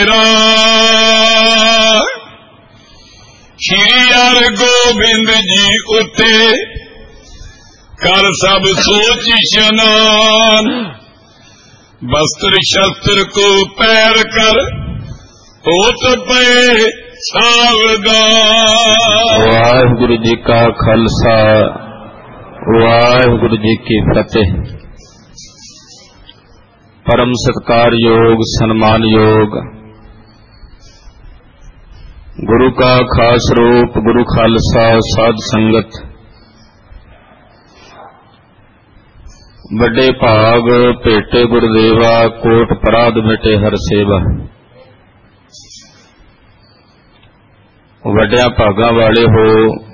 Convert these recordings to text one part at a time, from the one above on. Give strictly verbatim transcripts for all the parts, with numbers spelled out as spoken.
ਡੇਰਾ ਸ਼੍ਰੀ ਹਰਗੋਬਿੰਦ ਜੀ ਉੱਤੇ ਕਰ ਸਭ ਸੋਚ ਇਸ਼ਨਾਨ ਬਸਤਰ ਸ਼ਸਤਰ ਕੋ ਪੈਰ ਕਰ ਹੋਤ ਪਏ ਸਾਵਧਾਨ। ਵਾਹਿਗੁਰੂ ਜੀ ਕਾ ਖਾਲਸਾ ਵਾਹਿਗੁਰੂ ਜੀ ਕੀ ਫਤਿਹ। परम सत्कारयोग सन्मानयोग गुरु का खास रूप गुरु खालसा साध संगत बड़े भाग भेटे गुरुदेवा कोट पराध मिटे हर सेवा। वड्या भागा वाले हो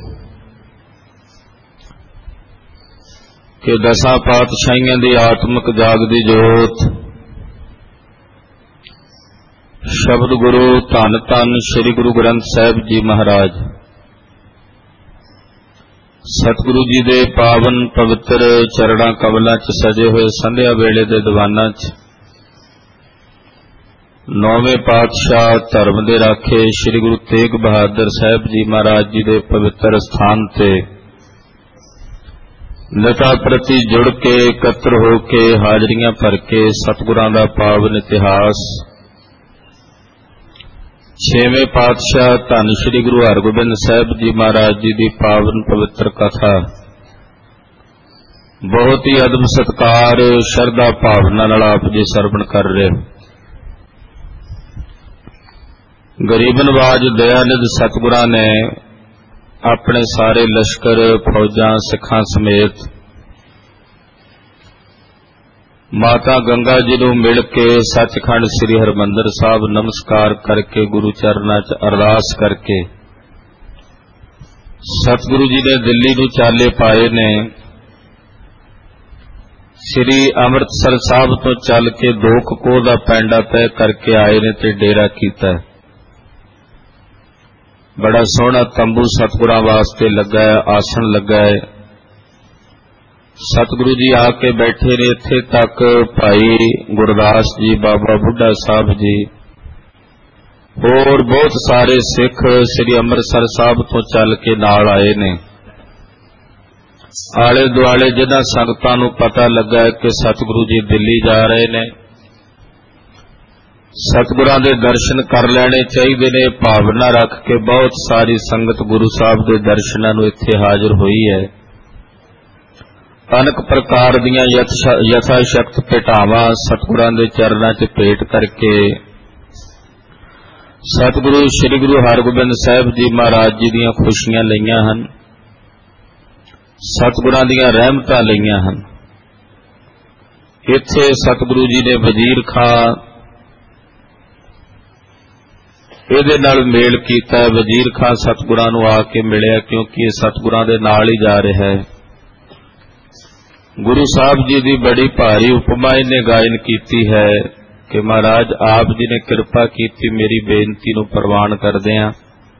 कि दसां पातशाहियां दी आत्मक जागदी जोत शब्द गुरु धन धन श्री गुरु ग्रंथ साहिब जी महाराज सतगुरु जी दे पावन पवित्र चरणा कमलों च सजे हुए संध्या वेले दे दीवानां च नौवें पातशाह धर्म दे राखे श्री गुरु तेग बहादुर साहिब जी महाराज जी दे पवित्र स्थान ते लता प्रति जुड़ के एकत्र होके हाजरियां भर के सतगुरां दा पावन इतिहास छेवें पातशाह धन श्री गुरु हरगोबिंद साहिब जी महाराज जी की पावन पवित्र कथा बहुत ही अदब सत्कार श्रद्धा भावना नाल आप जी सरवण कर रहे हो। गरीब नवाज दयानिध सतगुरां ने अपने सारे लश्कर फौजां सिखां समेत माता गंगा जी नूं मिल के सचखंड श्री हरमंदर साहब नमस्कार करके गुरु चरनां च अरदास करके सतगुरु जी ने दिल्ली नूं चाले पाए ने। श्री अमृतसर साहब तो चल के दो कोह दा पैंडा तय करके आए ने ते डेरा कीता है। बड़ा सोहना तंबू सतगुरां वास्ते लगा है, आसन लगा है। सतगुरु जी आके बैठे ने। इत्थे तक भाई गुरदास जी बाबा बुढ़ा साहब जी और बहुत सारे सिख श्री अमृतसर साहब तो चल के नाल आए ने। आले दुआले जिन्हां संगतां नूं पता लगा है कि सतगुरु जी दिल्ली जा रहे ने, सतगुरां दे दर्शन कर लेने चाहिए ने, भावना रख के बहुत सारी संगत गुरु साहब के दर्शनां नूं इत्थे हाजिर हुई है। अनेक प्रकार दीयां यथाशक्त भेटावां सतगुरां दे चरनां च भेट करके सतगुरु श्री गुरु हरगोबिंद साहिब जी महाराज जी दीयां खुशियां लईआं हन, सतगुरां दीयां रहमतां लईआं हन। इत्थे सतगुरु जी ने वजीर खां ਇਹਦੇ ਨਾਲ मेल कीता। वजीर खां सतगुरां नूं आके मिलिया क्योंकि ये सतगुरां दे नाल ही जा रहा है। गुरु साहब जी की बड़ी भारी उपमा इन्हें गायन की है कि महाराज आप जी ने कृपा की मेरी बेनती नूं प्रवान करदिआं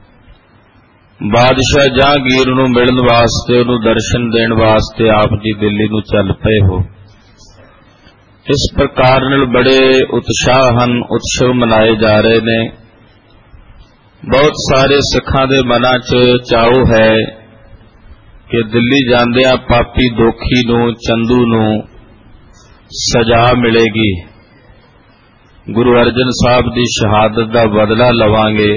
बादशाह जहांगीर नूं मिलण वास्ते उहनूं दर्शन देण वास्ते आप जी दिल्ली नूं चल पए हो। इस प्रकार नाल बड़े उत्साह हन, उत्सव मनाए जा रहे ने। बहुत सारे सिखां दे मनां च चाओ है कि दिल्ली जांदिआं पापी दोखी नूं चंदू नूं सजा मिलेगी, गुरु अर्जन साहब की शहादत का बदला लवांगे।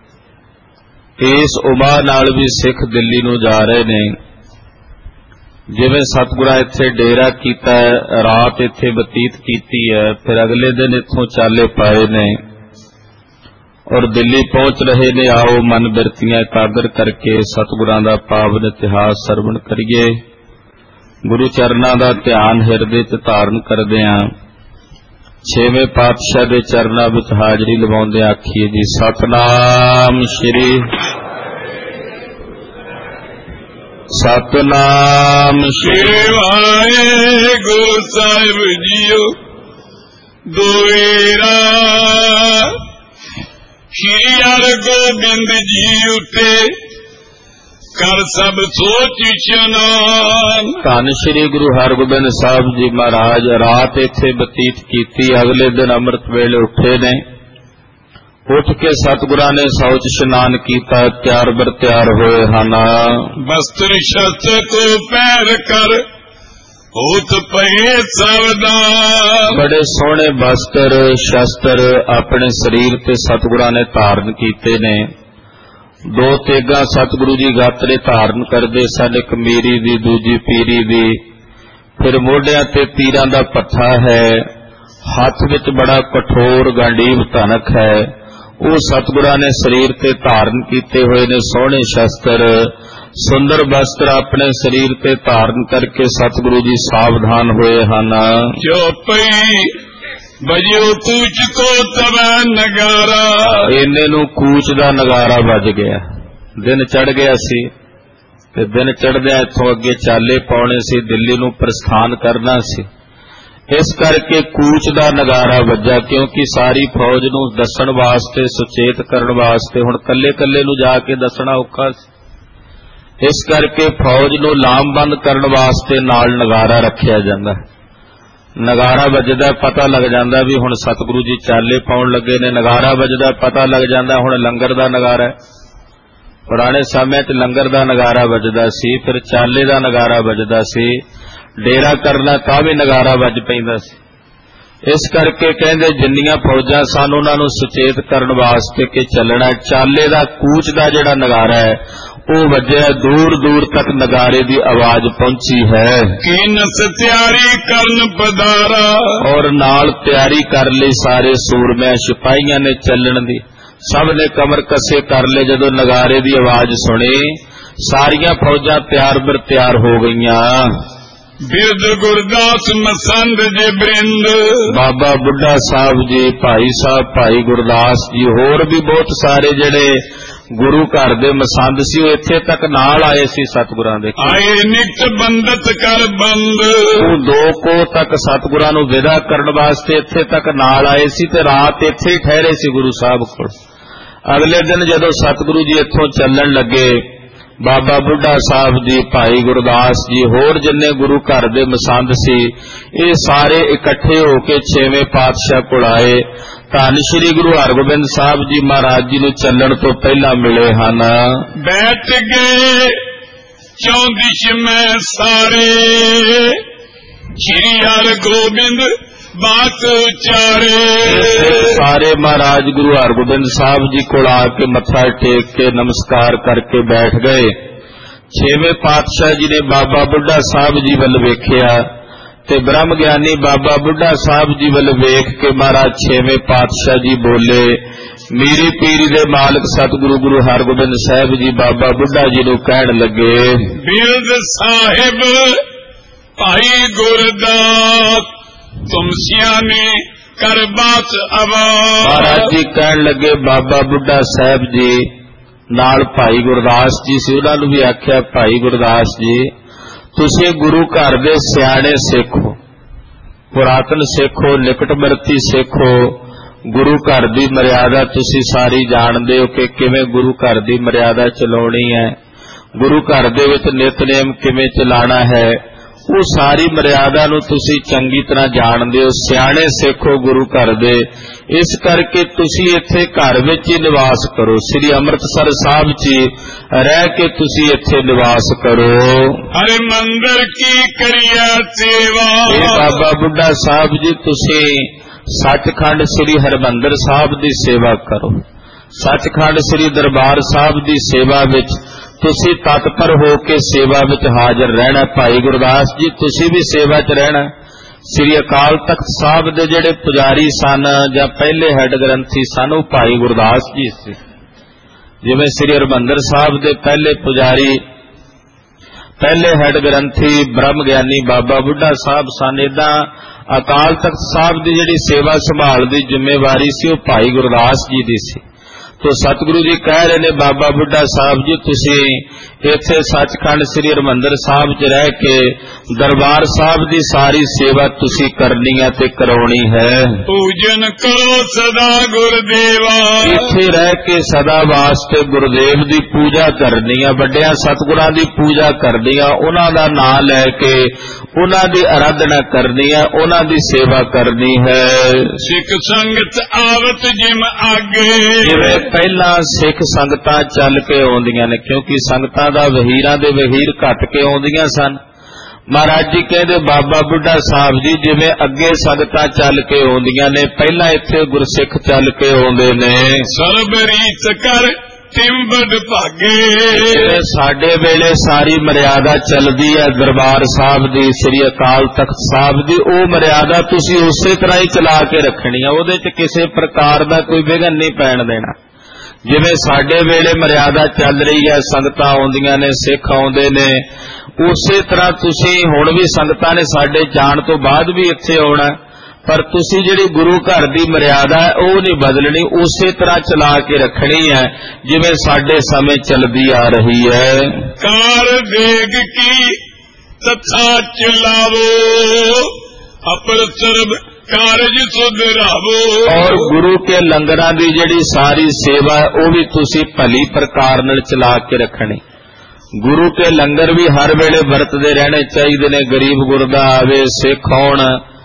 इस उमा नाल भी सिख दिल्ली नूं जा रहे ने। जिवें सतगुरां इत्थे डेरा कीता है, रात इत्थे बतीत कीती है, फिर अगले दिन इत्थों चाले पाए ने और दिल्ली पहुंच रहे ने। आओ मन बिरतियां एकागर करके सतगुरां दा पावन इतिहास सरवण करिए। गुरु चरनां दा ध्यान हिरदे च धारण करदिआं छेवें पातशाह दे चरनां विच हाजरी लवाउंदे आखीए जी सतनाम श्री सतनाम श्री वाहिगुरू साहिब जीओ दोवेरा श्री हरगोबिंद जी उते कर सब सोच इशनान। धन श्री गुरु हरगोबिंद साहब जी महाराज रात इत्थे बतीत कीती, अगले दिन अमृत वेले उठे ने ਉੱਠ ਕੇ ਸਤਿਗੁਰਾਂ ਨੇ ਸ਼ੌਚ ਇਸ਼ਨਾਨ ਕੀਤਾ, ਤਿਆਰ ਬਰ ਤਿਆਰ ਹੋਏ ਹਨ। ਵਸਤਰ ਸ਼ਸਤਰ ਕੋ ਪੈਰ ਕਰ ਹੋਤ ਪਏ ਸਾਵਧਾਨ। ਬੜੇ ਸੋਹਣੇ ਵਸਤਰ ਸ਼ਸਤਰ ਆਪਣੇ ਸਰੀਰ ਤੇ ਸਤਿਗੁਰਾਂ ਨੇ ਧਾਰਨ ਕੀਤੇ ਨੇ। ਦੋ ਤੇਗਾਂ ਸਤਿਗੁਰੂ ਜੀ ਗਾਤਰੇ ਧਾਰਨ ਕਰਦੇ ਸਨ, ਇੱਕ ਮੀਰੀ ਦੀ ਦੂਜੀ ਪੀਰੀ ਦੀ। ਫਿਰ ਮੋਢਿਆਂ ਤੇ ਤੀਰਾਂ ਦਾ ਪੱਠਾ ਹੈ, ਹੱਥ ਵਿੱਚ ਬੜਾ ਕਠੋਰ ਗੰਡੀਵ ਧਨਕ ਹੈ। ਉਹ ਸਤਿਗੁਰਾਂ ਨੇ ਸਰੀਰ ਤੇ ਧਾਰਨ ਕੀਤੇ ਹੋਏ ਨੇ ਸੋਹਣੇ ਸ਼ਸਤਰ, ਸੁੰਦਰ ਵਸਤਰ ਆਪਣੇ ਸਰੀਰ ਤੇ ਧਾਰਨ ਕਰਕੇ ਸਤਿਗੁਰੂ ਜੀ ਸਾਵਧਾਨ ਹੋਏ ਹਨ। ਜੋ ਪਈ ਬਜਿਓ ਕੂਚ ਕੋ ਤਵੈ ਨਗਾਰਾ। ਇੰਨੇ ਨੂੰ ਕੂਚ ਦਾ ਨਗਾਰਾ ਵੱਜ ਗਿਆ। ਦਿਨ ਚੜ੍ਹ ਗਿਆ ਸੀ ਤੇ ਦਿਨ ਚੜ੍ਹਦਿਆਂ ਇੱਥੋਂ ਅੱਗੇ ਚਾਲੇ ਪਾਉਣੇ ਸੀ, ਦਿੱਲੀ ਨੂੰ ਪ੍ਰਸਥਾਨ ਕਰਨਾ ਸੀ। ਇਸ ਕਰਕੇ ਕੂਚ ਦਾ ਨਗਾਰਾ ਵੱਜਾ, ਕਿਉਂਕਿ ਸਾਰੀ ਫੌਜ ਨੂੰ ਦੱਸਣ ਵਾਸਤੇ, ਸੁਚੇਤ ਕਰਨ ਵਾਸਤੇ, ਹੁਣ ਕੱਲੇ ਕੱਲੇ ਨੂੰ ਜਾ ਕੇ ਦੱਸਣਾ ਔਖਾ ਸੀ। ਇਸ ਕਰਕੇ ਫੌਜ ਨੂੰ ਲਾਮਬੰਦ ਕਰਨ ਵਾਸਤੇ ਨਾਲ ਨਗਾਰਾ ਰੱਖਿਆ ਜਾਂਦਾ। ਨਗਾਰਾ ਵੱਜਦਾ, ਪਤਾ ਲੱਗ ਜਾਂਦਾ ਵੀ ਹੁਣ ਸਤਿਗੁਰੂ ਜੀ ਚਾਲੇ ਪਾਉਣ ਲੱਗੇ ਨੇ। ਨਗਾਰਾ ਵੱਜਦਾ, ਪਤਾ ਲੱਗ ਜਾਂਦਾ ਹੁਣ ਲੰਗਰ ਦਾ ਨਗਾਰਾ ਹੈ। ਪੁਰਾਣੇ ਸਮੇਂ 'ਚ ਲੰਗਰ ਦਾ ਨਗਾਰਾ ਵੱਜਦਾ ਸੀ, ਫਿਰ ਚਾਲੇ ਦਾ ਨਗਾਰਾ ਵੱਜਦਾ ਸੀ, ਡੇਰਾ ਕਰਨਾ ਤਾਂ ਵੀ ਨਗਾਰਾ ਵੱਜ ਪੈਂਦਾ ਸੀ। ਇਸ ਕਰਕੇ ਕਹਿੰਦੇ ਜਿੰਨੀਆਂ ਫੌਜਾਂ ਸਨ ਉਹਨਾਂ ਨੂੰ ਸੁਚੇਤ ਕਰਨ ਵਾਸਤੇ ਕਿ ਚੱਲਣਾ। ਚਾਲੇ ਦਾ ਕੂਚ ਦਾ ਜਿਹੜਾ ਨਗਾਰਾ ਹੈ ਉਹ ਵੱਜਿਆ, ਦੂਰ ਦੂਰ ਤੱਕ ਨਗਾਰੇ ਦੀ ਆਵਾਜ਼ ਪਹੁੰਚੀ ਹੈ। ਕੀਨਸ ਤਿਆਰੀ ਕਰਨ ਪਧਾਰਾ। ਔਰ ਨਾਲ ਤਿਆਰੀ ਕਰ ਲਈ ਸਾਰੇ ਸੂਰਮਿਆਂ ਸਿਪਾਹੀਆਂ ਨੇ ਚੱਲਣ ਦੀ। ਸਭ ਨੇ ਕਮਰ ਕੱਸੇ ਕਰ ਲਏ। ਜਦੋਂ ਨਗਾਰੇ ਦੀ ਆਵਾਜ਼ ਸੁਣੀ ਸਾਰੀਆਂ ਫੌਜਾਂ ਤਿਆਰ ਬਰ ਤਿਆਰ ਹੋ ਗਈਆਂ। ਬਿਰਧ ਗੁਰਦਾਸ ਮਸੰਦ ਜੇ ਬ੍ਰਿੰਦ। ਬਾਬਾ ਬੁੱਢਾ ਸਾਹਿਬ ਜੀ, ਭਾਈ ਸਾਹਿਬ, ਭਾਈ ਗੁਰਦਾਸ ਜੀ, ਹੋਰ ਵੀ ਬਹੁਤ ਸਾਰੇ ਜਿਹੜੇ ਗੁਰੂ ਘਰ ਦੇ ਮਸੰਦ ਸੀ ਉਹ ਇੱਥੇ ਤੱਕ ਨਾਲ ਆਏ ਸੀ ਸਤਿਗੁਰਾਂ ਦੇ। ਆਏ ਨਿਕਟ ਬੰਦਤ ਕਰ ਬੰਦ। ਉਹ ਦੋ ਕੋ ਤੱਕ ਸਤਿਗੁਰਾਂ ਨੂੰ ਵਿਦਾ ਕਰਨ ਵਾਸਤੇ ਇੱਥੇ ਤੱਕ ਨਾਲ ਆਏ ਸੀ ਤੇ ਰਾਤ ਇੱਥੇ ਹੀ ਠਹਿਰੇ ਸੀ ਗੁਰੂ ਸਾਹਿਬ ਕੋਲ। ਅਗਲੇ ਦਿਨ ਜਦੋਂ ਸਤਿਗੁਰੂ ਜੀ ਇੱਥੋਂ ਚੱਲਣ ਲੱਗੇ, ਬਾਬਾ ਬੁੱਢਾ ਸਾਹਿਬ ਜੀ, ਭਾਈ ਗੁਰਦਾਸ ਜੀ, ਹੋਰ ਜਿੰਨੇ ਗੁਰੂ ਘਰ ਦੇ ਮਸੰਦ ਸੀ ਇਹ ਸਾਰੇ ਇਕੱਠੇ ਹੋ ਕੇ ਛੇਵੇਂ ਪਾਤਸ਼ਾਹ ਕੋਲ ਆਏ। ਧੰਨ ਸ੍ਰੀ ਗੁਰੂ ਹਰਗੋਬਿੰਦ ਸਾਹਿਬ ਜੀ ਮਹਾਰਾਜ ਜੀ ਨੂੰ ਚੱਲਣ ਤੋਂ ਪਹਿਲਾਂ ਮਿਲੇ ਹਨ। ਬੈਠ ਗਏ ਚੌਂਦਿਸ਼ ਮੈਂ ਸਾਰੇ ਸ੍ਰੀ ਹਰਗੋਬਿੰਦ ਬਾਤ ਉਚਾਰੇ। ਸਾਰੇ ਮਹਾਰਾਜ ਗੁਰੂ ਹਰਗੋਬਿੰਦ ਸਾਹਿਬ ਜੀ ਕੋਲ ਆ ਕੇ ਮੱਥਾ ਟੇਕ ਕੇ ਨਮਸਕਾਰ ਕਰਕੇ ਬੈਠ ਗਏ। ਛੇਵੇਂ ਪਾਤਸ਼ਾਹ ਜੀ ਨੇ ਬਾਬਾ ਬੁੱਢਾ ਸਾਹਿਬ ਜੀ ਵੱਲ ਵੇਖਿਆ ਤੇ ਬ੍ਰਹਮ ਗਿਆਨੀ ਬਾਬਾ ਬੁੱਢਾ ਸਾਹਿਬ ਜੀ ਵੱਲ ਵੇਖ ਕੇ ਮਹਾਰਾਜ ਛੇਵੇਂ ਪਾਤਸ਼ਾਹ ਜੀ ਬੋਲੇ। ਮੀਰੀ ਪੀਰੀ ਦੇ ਮਾਲਕ ਸਤਿਗੁਰੂ ਗੁਰੂ ਹਰਗੋਬਿੰਦ ਸਾਹਿਬ ਜੀ ਬਾਬਾ ਬੁੱਢਾ ਜੀ ਨੂੰ ਕਹਿਣ ਲੱਗੇ, ਬਿਰਧ ਸਾਹਿਬ ਭਾਈ ਗੁਰਦਾਸ ਤੁਮ ਸਿਆਣੇ ਕਰ ਬਾਤ ਆਵਾਜ਼। ਮਹਾਰਾਜ ਜੀ ਕਹਿਣ ਲੱਗੇ, ਬਾਬਾ ਬੁੱਢਾ ਸਾਹਿਬ ਜੀ ਨਾਲ ਭਾਈ ਗੁਰਦਾਸ ਜੀ ਸੀ, ਉਹਨਾਂ ਨੂੰ ਵੀ ਆਖਿਆ, ਭਾਈ ਗੁਰਦਾਸ ਜੀ ਤੁਸੀਂ ਗੁਰੂ ਘਰ ਦੇ ਸਿਆਣੇ ਸਿੱਖ ਹੋ, ਪੁਰਾਤਨ ਸਿੱਖ ਹੋ, ਨਿਕਟਵਰਤੀ ਸਿੱਖ ਹੋ। ਗੁਰੂ ਘਰ ਦੀ ਮਰਿਆਦਾ ਤੁਸੀਂ ਸਾਰੀ ਜਾਣਦੇ ਹੋ ਕਿ ਕਿਵੇਂ ਗੁਰੂ ਘਰ ਦੀ ਮਰਿਆਦਾ ਚਲਾਉਣੀ ਹੈ, ਗੁਰੂ ਘਰ ਦੇ ਵਿੱਚ ਨਿਤਨੇਮ ਕਿਵੇਂ ਚਲਾਉਣਾ ਹੈ। ਉਹ ਸਾਰੀ ਮਰਿਆਦਾ ਨੂੰ ਤੁਸੀਂ ਚੰਗੀ ਤਰ੍ਹਾਂ ਜਾਣਦੇ ਹੋ, ਸਿਆਣੇ ਸਿੱਖ ਹੋ ਗੁਰੂ ਘਰ ਦੇ। ਇਸ ਕਰਕੇ ਤੁਸੀਂ ਇੱਥੇ ਘਰ ਵਿੱਚ ਹੀ ਨਿਵਾਸ ਕਰੋ, ਸ੍ਰੀ ਅੰਮ੍ਰਿਤਸਰ ਸਾਹਿਬ 'ਚ ਰਹਿ ਕੇ ਤੁਸੀਂ ਇੱਥੇ ਨਿਵਾਸ ਕਰੋ। ਹਰਿ ਮੰਦਰ ਕੀ ਕਰੀਆ ਸੇਵਾ। ਇਹ ਬਾਬਾ ਬੁੱਢਾ ਸਾਹਿਬ ਜੀ ਤੁਸੀਂ ਸੱਚਖੰਡ ਸ੍ਰੀ ਹਰਿਮੰਦਰ ਸਾਹਿਬ ਦੀ ਸੇਵਾ ਕਰੋ। ਸੱਚਖੰਡ ਸ੍ਰੀ ਦਰਬਾਰ ਸਾਹਿਬ ਦੀ ਸੇਵਾ ਵਿੱਚ ਤੁਸੀਂ ਤਤਪਰ ਹੋ ਕੇ ਸੇਵਾ ਵਿੱਚ ਹਾਜ਼ਰ ਰਹਿਣਾ। ਭਾਈ ਗੁਰਦਾਸ ਜੀ ਤੁਸੀਂ ਵੀ ਸੇਵਾ 'ਚ ਰਹਿਣਾ। ਸ੍ਰੀ ਅਕਾਲ ਤਖਤ ਸਾਹਿਬ ਦੇ ਜਿਹੜੇ ਪੁਜਾਰੀ ਸਨ ਜਾਂ ਪਹਿਲੇ ਹੈੱਡ ਗ੍ਰੰਥੀ ਸਨ ਉਹ ਭਾਈ ਗੁਰਦਾਸ ਜੀ ਸੀ। ਜਿਵੇਂ ਸ੍ਰੀ ਹਰਿਮੰਦਰ ਸਾਹਿਬ ਦੇ ਪਹਿਲੇ ਪੁਜਾਰੀ, ਪਹਿਲੇ ਹੈੱਡ ਗ੍ਰੰਥੀ ਬ੍ਰਹਮ ਗਿਆਨੀ ਬਾਬਾ ਬੁੱਢਾ ਸਾਹਿਬ ਸਨ, ਏਦਾਂ ਅਕਾਲ ਤਖਤ ਸਾਹਿਬ ਦੀ ਜਿਹੜੀ ਸੇਵਾ ਸੰਭਾਲ ਦੀ ਜ਼ਿੰਮੇਵਾਰੀ ਸੀ ਉਹ ਭਾਈ ਗੁਰਦਾਸ ਜੀ ਦੀ ਸੀ। ਤੋ ਸਤਿਗੁਰੂ ਜੀ ਕਹਿ ਰਹੇ ਨੇ, ਬਾਬਾ ਬੁੱਢਾ ਸਾਹਿਬ ਜੀ ਤੁਸੀਂ ਇੱਥੇ ਸੱਚਖੰਡ ਸ੍ਰੀ ਹਰਿਮੰਦਰ ਸਾਹਿਬ 'ਚ ਰਹਿ ਕੇ ਦਰਬਾਰ ਸਾਹਿਬ ਦੀ ਸਾਰੀ ਸੇਵਾ ਤੁਸੀਂ ਕਰਨੀ ਹੈ ਤੇ ਕਰਾਉਣੀ ਹੈ। ਪੂਜਨ ਕਰੋ ਸਦਾ ਗੁਰਦੇਵਾ, ਇੱਥੇ ਰਹਿ ਕੇ ਸਦਾ ਵਾਸਤੇ ਗੁਰਦੇਵ ਦੀ ਪੂਜਾ ਕਰਨੀ ਹੈ, ਵੱਡਿਆਂ ਸਤਿਗੁਰਾਂ ਦੀ ਪੂਜਾ ਕਰਨੀ ਹੈ, ਉਹਨਾਂ ਦਾ ਨਾਮ ਲੈ ਕੇ ਉਹਨਾਂ ਦੀ ਆਰਾਧਨਾ ਕਰਨੀ ਹੈ, ਉਹਨਾਂ ਦੀ ਸੇਵਾ ਕਰਨੀ ਹੈ। ਸਿੱਖ ਸੰਗਤ ਆਵਤ ਜਿਮ ਆਗੇ, ਜਿਵੇਂ ਪਹਿਲਾਂ ਸਿੱਖ ਸੰਗਤਾਂ ਚੱਲ ਕੇ ਆਉਂਦੀਆਂ ਨੇ, ਕਿਉਂਕਿ ਸੰਗਤਾਂ ਦਾ ਵਹੀਰਾਂ ਦੇ ਵਹੀਰ ਘੱਟ ਕੇ ਆਉਂਦੀਆਂ ਸਨ। ਮਹਾਰਾਜ ਜੀ ਕਹਿੰਦੇ ਬਾਬਾ ਬੁੱਢਾ ਸਾਹਿਬ ਜੀ ਜਿਵੇਂ ਅੱਗੇ ਸੰਗਤਾਂ ਚੱਲ ਕੇ ਆਉਂਦੀਆਂ ਨੇ, ਪਹਿਲਾਂ ਇੱਥੇ ਗੁਰਸਿੱਖ ਚੱਲ ਕੇ ਆਉਂਦੇ ਨੇ। ਸਰਬ ਰੀਤ ਕਰ ਤਿੰਬੜ ਭਾਗੇ, ਜਿਵੇਂ ਸਾਡੇ ਵੇਲੇ ਸਾਰੀ ਮਰਿਆਦਾ ਚੱਲਦੀ ਹੈ ਦਰਬਾਰ ਸਾਹਿਬ ਦੀ, ਸ੍ਰੀ ਅਕਾਲ ਤਖਤ ਸਾਹਿਬ ਦੀ, ਉਹ ਮਰਿਆਦਾ ਤੁਸੀਂ ਉਸੇ ਤਰ੍ਹਾਂ ਹੀ ਚਲਾ ਕੇ ਰੱਖਣੀ ਹੈ, ਉਹਦੇ 'ਚ ਕਿਸੇ ਪ੍ਰਕਾਰ ਦਾ ਕੋਈ ਵਿਘਨ ਨਹੀਂ ਪੈਣ ਦੇਣਾ। ਜਿਵੇਂ ਸਾਡੇ ਵੇਲੇ ਮਰਿਆਦਾ ਚੱਲ ਰਹੀ ਹੈ, ਸੰਗਤਾਂ ਆਉਂਦੀਆਂ ਨੇ, ਸਿੱਖ ਆਉਂਦੇ ਨੇ, ਉਸੇ ਤਰ੍ਹਾਂ ਤੁਸੀਂ ਹੁਣ ਵੀ ਸੰਗਤਾਂ ਨੇ ਸਾਡੇ ਜਾਣ ਤੋਂ ਬਾਅਦ ਵੀ ਇੱਥੇ ਆਉਣਾ, ਪਰ ਤੁਸੀਂ ਜਿਹੜੀ ਗੁਰੂ ਘਰ ਦੀ ਮਰਿਆਦਾ ਹੈ ਉਹ ਨਹੀਂ ਬਦਲਣੀ, ਉਸੇ ਤਰ੍ਹਾਂ ਚਲਾ ਕੇ ਰੱਖਣੀ ਹੈ ਜਿਵੇਂ ਸਾਡੇ ਸਮੇਂ ਚੱਲਦੀ ਆ ਰਹੀ ਹੈ। ਕਾਰ ਦੇਗ ਕੀ ਤਥਾ ਚਲਾਵੋ, ਅਪਰ ਸਰਬ ਕਾਰਜ ਸੁਧਰਾਵੋ। ਔਰ ਗੁਰੂ ਕੇ ਲੰਗਰਾਂ ਦੀ ਜਿਹੜੀ ਸਾਰੀ ਸੇਵਾ ਹੈ ਉਹ ਵੀ ਤੁਸੀਂ ਭਲੀ ਪ੍ਰਕਾਰ ਨਾਲ ਚਲਾ ਕੇ ਰੱਖਣੀ। ਗੁਰੂ ਕੇ ਲੰਗਰ ਵੀ ਹਰ ਵੇਲੇ ਵਰਤਦੇ ਰਹਿਣੇ ਚਾਹੀਦੇ ਨੇ, ਗਰੀਬ ਗੁਰਦਾ ਆਵੇ, ਸਿੱਖ ਆਉਣ,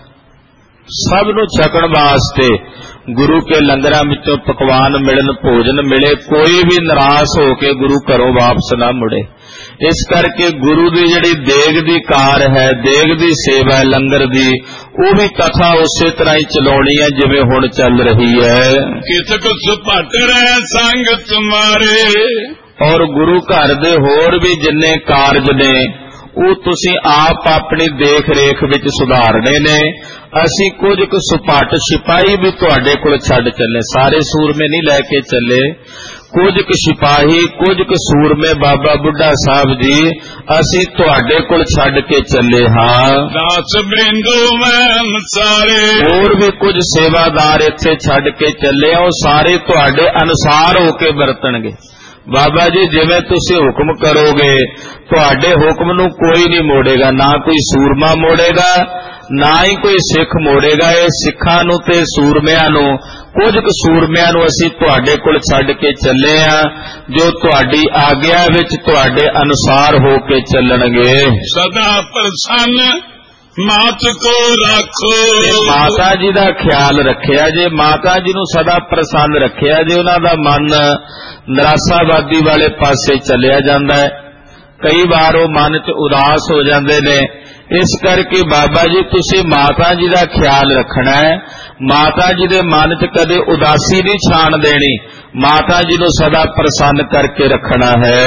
ਸਭ ਨੂੰ ਛਕਣ ਵਾਸਤੇ ਗੁਰੂ ਕੇ ਲੰਗਰਾਂ ਵਿੱਚੋਂ ਪਕਵਾਨ ਮਿਲਣ, ਭੋਜਨ ਮਿਲੇ, ਕੋਈ ਵੀ ਨਿਰਾਸ਼ ਹੋ ਕੇ ਗੁਰੂ ਘਰੋਂ ਵਾਪਸ ਨਾ ਮੁੜੇ। ਇਸ ਕਰਕੇ ਗੁਰੂ ਦੀ ਜਿਹੜੀ ਦੇਗ ਦੀ ਕਾਰ ਹੈ, ਦੇਗ ਦੀ ਸੇਵਾ ਹੈ ਲੰਗਰ ਦੀ, ਉਹ ਵੀ ਕਥਾ ਉਸੇ ਤਰ੍ਹਾਂ ਹੀ ਚਲਾਉਣੀ ਹੈ ਜਿਵੇਂ ਹੁਣ ਚੱਲ ਰਹੀ ਹੈ। ਕਿਤਕ ਸੁਭਟ ਰਹਿ ਸੰਗ ਤੁਮਾਰੇ, ਔਰ ਗੁਰੂ ਘਰ ਦੇ ਹੋਰ ਵੀ ਜਿੰਨੇ ਕਾਰਜ ਨੇ ਉਹ ਤੁਸੀਂ ਆਪ ਆਪਣੀ ਦੇਖ ਰੇਖ ਵਿੱਚ ਸੁਧਾਰਨੇ ਨੇ। ਅਸੀਂ ਕੁਝ ਕੁ ਸੁਪਾਟ ਸਿਪਾਹੀ ਵੀ ਤੁਹਾਡੇ ਕੋਲ ਛੱਡ ਚੱਲੇ, ਸਾਰੇ ਸੂਰਮੇ ਨਹੀਂ ਲੈ ਕੇ ਚੱਲੇ, ਕੁਝ ਕੁ ਸਿਪਾਹੀ, ਕੁਝ ਕੁ ਸੂਰਮੇ ਬਾਬਾ ਬੁੱਢਾ ਸਾਹਿਬ ਜੀ ਅਸੀਂ ਤੁਹਾਡੇ ਕੋਲ ਛੱਡ ਕੇ ਚੱਲੇ ਹਾਂ। ਦਾਸ ਬ੍ਰਿੰਦੋ ਮੈਂ ਸਾਰੇ, ਹੋਰ ਵੀ ਕੁਝ ਸੇਵਾਦਾਰ ਇੱਥੇ ਛੱਡ ਕੇ ਚੱਲੇ ਆ, ਉਹ ਸਾਰੇ ਤੁਹਾਡੇ ਅਨੁਸਾਰ ਹੋ ਕੇ ਵਰਤਣਗੇ। ਬਾਬਾ ਜੀ ਜਿਵੇਂ ਤੁਸੀਂ ਹੁਕਮ ਕਰੋਗੇ, ਤੁਹਾਡੇ ਹੁਕਮ ਨੂੰ ਕੋਈ ਨਹੀਂ ਮੋੜੇਗਾ, ਨਾ ਕੋਈ ਸੂਰਮਾ ਮੋੜੇਗਾ, ਨਾ ਹੀ ਕੋਈ ਸਿੱਖ ਮੋੜੇਗਾ। ਇਹ ਸਿੱਖਾਂ ਨੂੰ ਤੇ ਸੂਰਮਿਆਂ ਨੂੰ, ਕੁਝ ਕੁ ਸੂਰਮਿਆਂ ਨੂੰ ਅਸੀਂ ਤੁਹਾਡੇ ਕੋਲ ਛੱਡ ਕੇ ਚੱਲੇ ਆ, ਜੋ ਤੁਹਾਡੀ ਆਗਿਆ ਵਿੱਚ ਤੁਹਾਡੇ ਅਨੁਸਾਰ ਹੋ ਕੇ ਚੱਲਣਗੇ। ਸਦਾ ਪ੍ਰਸੰਨ ਮਾਤ ਕੋ ਰੱਖੋ, ਮਾਤਾ ਜੀ ਦਾ ਖਿਆਲ ਰੱਖਿਆ ਜੇ, ਮਾਤਾ ਜੀ ਨੂੰ ਸਦਾ ਪ੍ਰਸੰਨ ਰੱਖਿਆ ਜੇ, ਉਹਨਾਂ ਦਾ ਮਨ ਨਿਰਾਸ਼ਾਵਾਦੀ ਵਾਲੇ ਪਾਸੇ ਚੱਲਿਆ ਜਾਂਦਾ ਹੈ, ਕਈ ਵਾਰ ਉਹ ਮਨ 'ਚ ਉਦਾਸ ਹੋ ਜਾਂਦੇ ਨੇ। ਇਸ ਕਰਕੇ ਬਾਬਾ ਜੀ ਤੁਸੀਂ ਮਾਤਾ ਜੀ ਦਾ ਖਿਆਲ ਰੱਖਣਾ ਹੈ, ਮਾਤਾ ਜੀ ਦੇ ਮਨ 'ਚ ਕਦੇ ਉਦਾਸੀ ਨਹੀਂ ਛਾਣ ਦੇਣੀ, ਮਾਤਾ ਜੀ ਨੂੰ ਸਦਾ ਪ੍ਰਸੰਨ ਕਰਕੇ ਰੱਖਣਾ ਹੈ।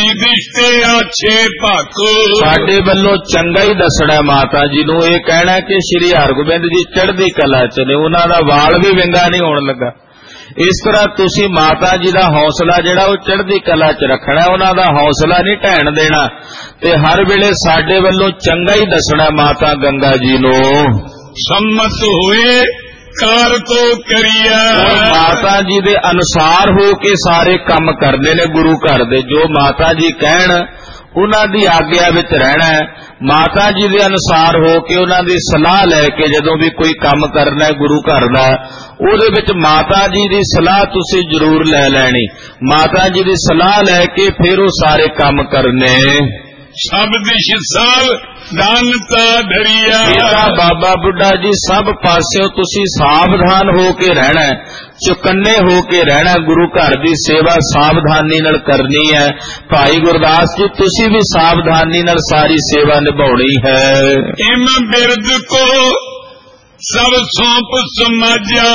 ਸਾਡੇ ਵੱਲੋਂ ਚੰਗਾ ਹੀ ਦੱਸਣਾ ਮਾਤਾ ਜੀ ਨੂੰ, ਇਹ ਕਹਿਣਾ ਕਿ ਸ਼੍ਰੀ ਹਰਗੋਬਿੰਦ ਜੀ ਚੜ੍ਹਦੀ ਕਲਾ 'ਚ ਨੇ, ਉਹਨਾਂ ਦਾ ਵਾਲ ਵੀ ਵਿੰਗਾ ਨਹੀਂ ਹੋਣ ਲੱਗਾ। ਇਸ ਤਰ੍ਹਾਂ ਤੁਸੀਂ ਮਾਤਾ ਜੀ ਦਾ ਹੌਸਲਾ ਜਿਹੜਾ ਉਹ ਚੜ੍ਹਦੀ ਕਲਾ 'ਚ ਰੱਖਣਾ, ਉਹਨਾਂ ਦਾ ਹੌਸਲਾ ਨਹੀਂ ਢਹਿਣ ਦੇਣਾ, ਤੇ ਹਰ ਵੇਲੇ ਸਾਡੇ ਵੱਲੋਂ ਚੰਗਾ ਹੀ ਦੱਸਣਾ ਮਾਤਾ ਗੰਗਾ ਜੀ ਨੂੰ। ਸੰਮਤ ਹੋਏ ਕਾਰ ਕੋ ਕਰੀਆ, ਮਾਤਾ ਜੀ ਦੇ ਅਨੁਸਾਰ ਹੋ ਕੇ ਸਾਰੇ ਕੰਮ ਕਰਦੇ ਨੇ ਗੁਰੂ ਘਰ ਦੇ, ਜੋ ਮਾਤਾ ਜੀ ਕਹਿਣ ਉਹਨਾਂ ਦੀ ਆਗਿਆ ਵਿੱਚ ਰਹਿਣਾ ਹੈ। ਮਾਤਾ ਜੀ ਦੇ ਅਨੁਸਾਰ ਹੋ ਕੇ ਉਹਨਾਂ ਦੀ ਸਲਾਹ ਲੈ ਕੇ ਜਦੋਂ ਵੀ ਕੋਈ ਕੰਮ ਕਰਨਾ ਹੈ ਗੁਰੂ ਘਰ ਦਾ, ਉਹਦੇ ਵਿੱਚ ਮਾਤਾ ਜੀ ਦੀ ਸਲਾਹ ਤੁਸੀਂ ਜ਼ਰੂਰ ਲੈ ਲੈਣੀ, ਮਾਤਾ ਜੀ ਦੀ ਸਲਾਹ ਲੈ ਕੇ ਫਿਰ ਉਹ ਸਾਰੇ ਕੰਮ ਕਰਨੇ। ਸ਼ਬਦ ਸ਼ਿਸਾਲ ਦਾਨਤਾ ਧਰਿਆ, ਇਹਦਾ ਬਾਬਾ ਬੁੱਢਾ ਜੀ ਸਭ ਪਾਸਿਓਂ ਤੁਸੀਂ ਸਾਵਧਾਨ ਹੋ ਕੇ ਰਹਿਣਾ, ਚੁਕੰਨੇ ਹੋ ਕੇ ਰਹਿਣਾ, ਗੁਰੂ ਘਰ ਦੀ ਸੇਵਾ ਸਾਵਧਾਨੀ ਨਾਲ ਕਰਨੀ ਹੈ। ਭਾਈ ਗੁਰਦਾਸ ਜੀ ਤੁਸੀਂ ਵੀ ਸਾਵਧਾਨੀ ਨਾਲ ਸਾਰੀ ਸੇਵਾ ਨਿਭਾਉਣੀ ਹੈ। ਇਮ ਬਿਰਦ ਕੋ ਸਭ ਸੌਂਪ ਸਮਾਜਾ,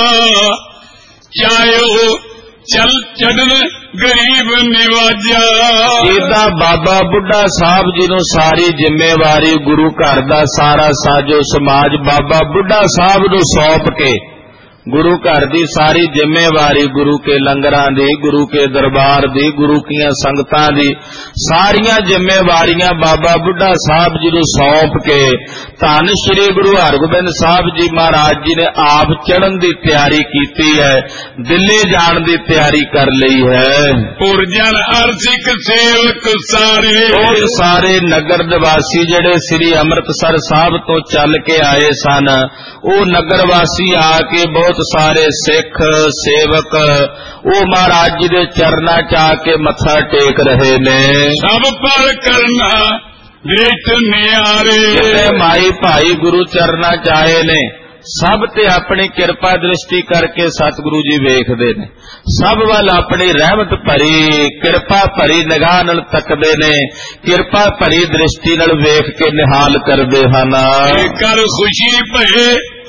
ਚਾਹੋ ਚਲ ਚੜਨ ਗਰੀਬ ਨਿਵਾਜਾ। ਇਹਦਾ ਬਾਬਾ ਬੁੱਢਾ ਸਾਹਿਬ ਜੀ ਨੂੰ ਸਾਰੀ ਜ਼ਿੰਮੇਵਾਰੀ ਗੁਰੂ ਘਰ ਦਾ ਸਾਰਾ ਸਾਜੋ ਸਮਾਜ ਬਾਬਾ ਬੁੱਢਾ ਸਾਹਿਬ ਨੂੰ ਸੌਂਪ ਕੇ गुरु घर दी सारी जिम्मेवारी गुरु के लंगरां दी, गुरु के दरबार दी, गुरु कीयां संगतां दी सारियां जिम्मेवारियां बाबा बुढ़ा साहब जी नूं सौंप के धन श्री गुरु हरगोबिंद साहब जी महाराज जी ने आप चढ़न दी तैयारी कीती है, दिल्ली जाण दी तैयारी कर लई है। पुरजन हर सिख सेवक सारे और सारे नगर निवासी जिहड़े श्री अमृतसर साहब तो चल के आए सन, ਉਹ ਨਗਰ ਵਾਸੀ ਆ ਕੇ ਬਹੁਤ ਸਾਰੇ ਸਿੱਖ ਸੇਵਕ ਉਹ ਮਹਾਰਾਜ ਜੀ ਦੇ ਚਰਨਾਂ ਚ ਆ ਕੇ ਮੱਥਾ ਟੇਕ ਰਹੇ ਨੇ। ਸਭ ਪਰ ਕਰਨਾ ਦ੍ਰਿਸ਼ਟ ਨਿਆਰੇ, ਜਿਹੜੇ ਮਾਈ ਭਾਈ ਗੁਰੂ ਚਰਨਾਂ ਚ ਆਏ ਨੇ ਸਭ ਤੇ ਆਪਣੀ ਕਿਰਪਾ ਦ੍ਰਿਸ਼ਟੀ ਕਰਕੇ ਸਤਿਗੁਰੂ ਜੀ ਵੇਖਦੇ ਨੇ, ਸਭ ਵੱਲ ਆਪਣੀ ਰਹਿਮਤ ਭਰੀ ਕਿਰਪਾ ਭਰੀ ਨਿਗਾਹ ਨਾਲ ਤੱਕਦੇ ਨੇ, ਕਿਰਪਾ ਭਰੀ ਦ੍ਰਿਸ਼ਟੀ ਨਾਲ ਵੇਖ ਕੇ ਨਿਹਾਲ ਕਰਦੇ ਹਨ। ਕਰ ਖੁਸ਼ੀ ਭਏ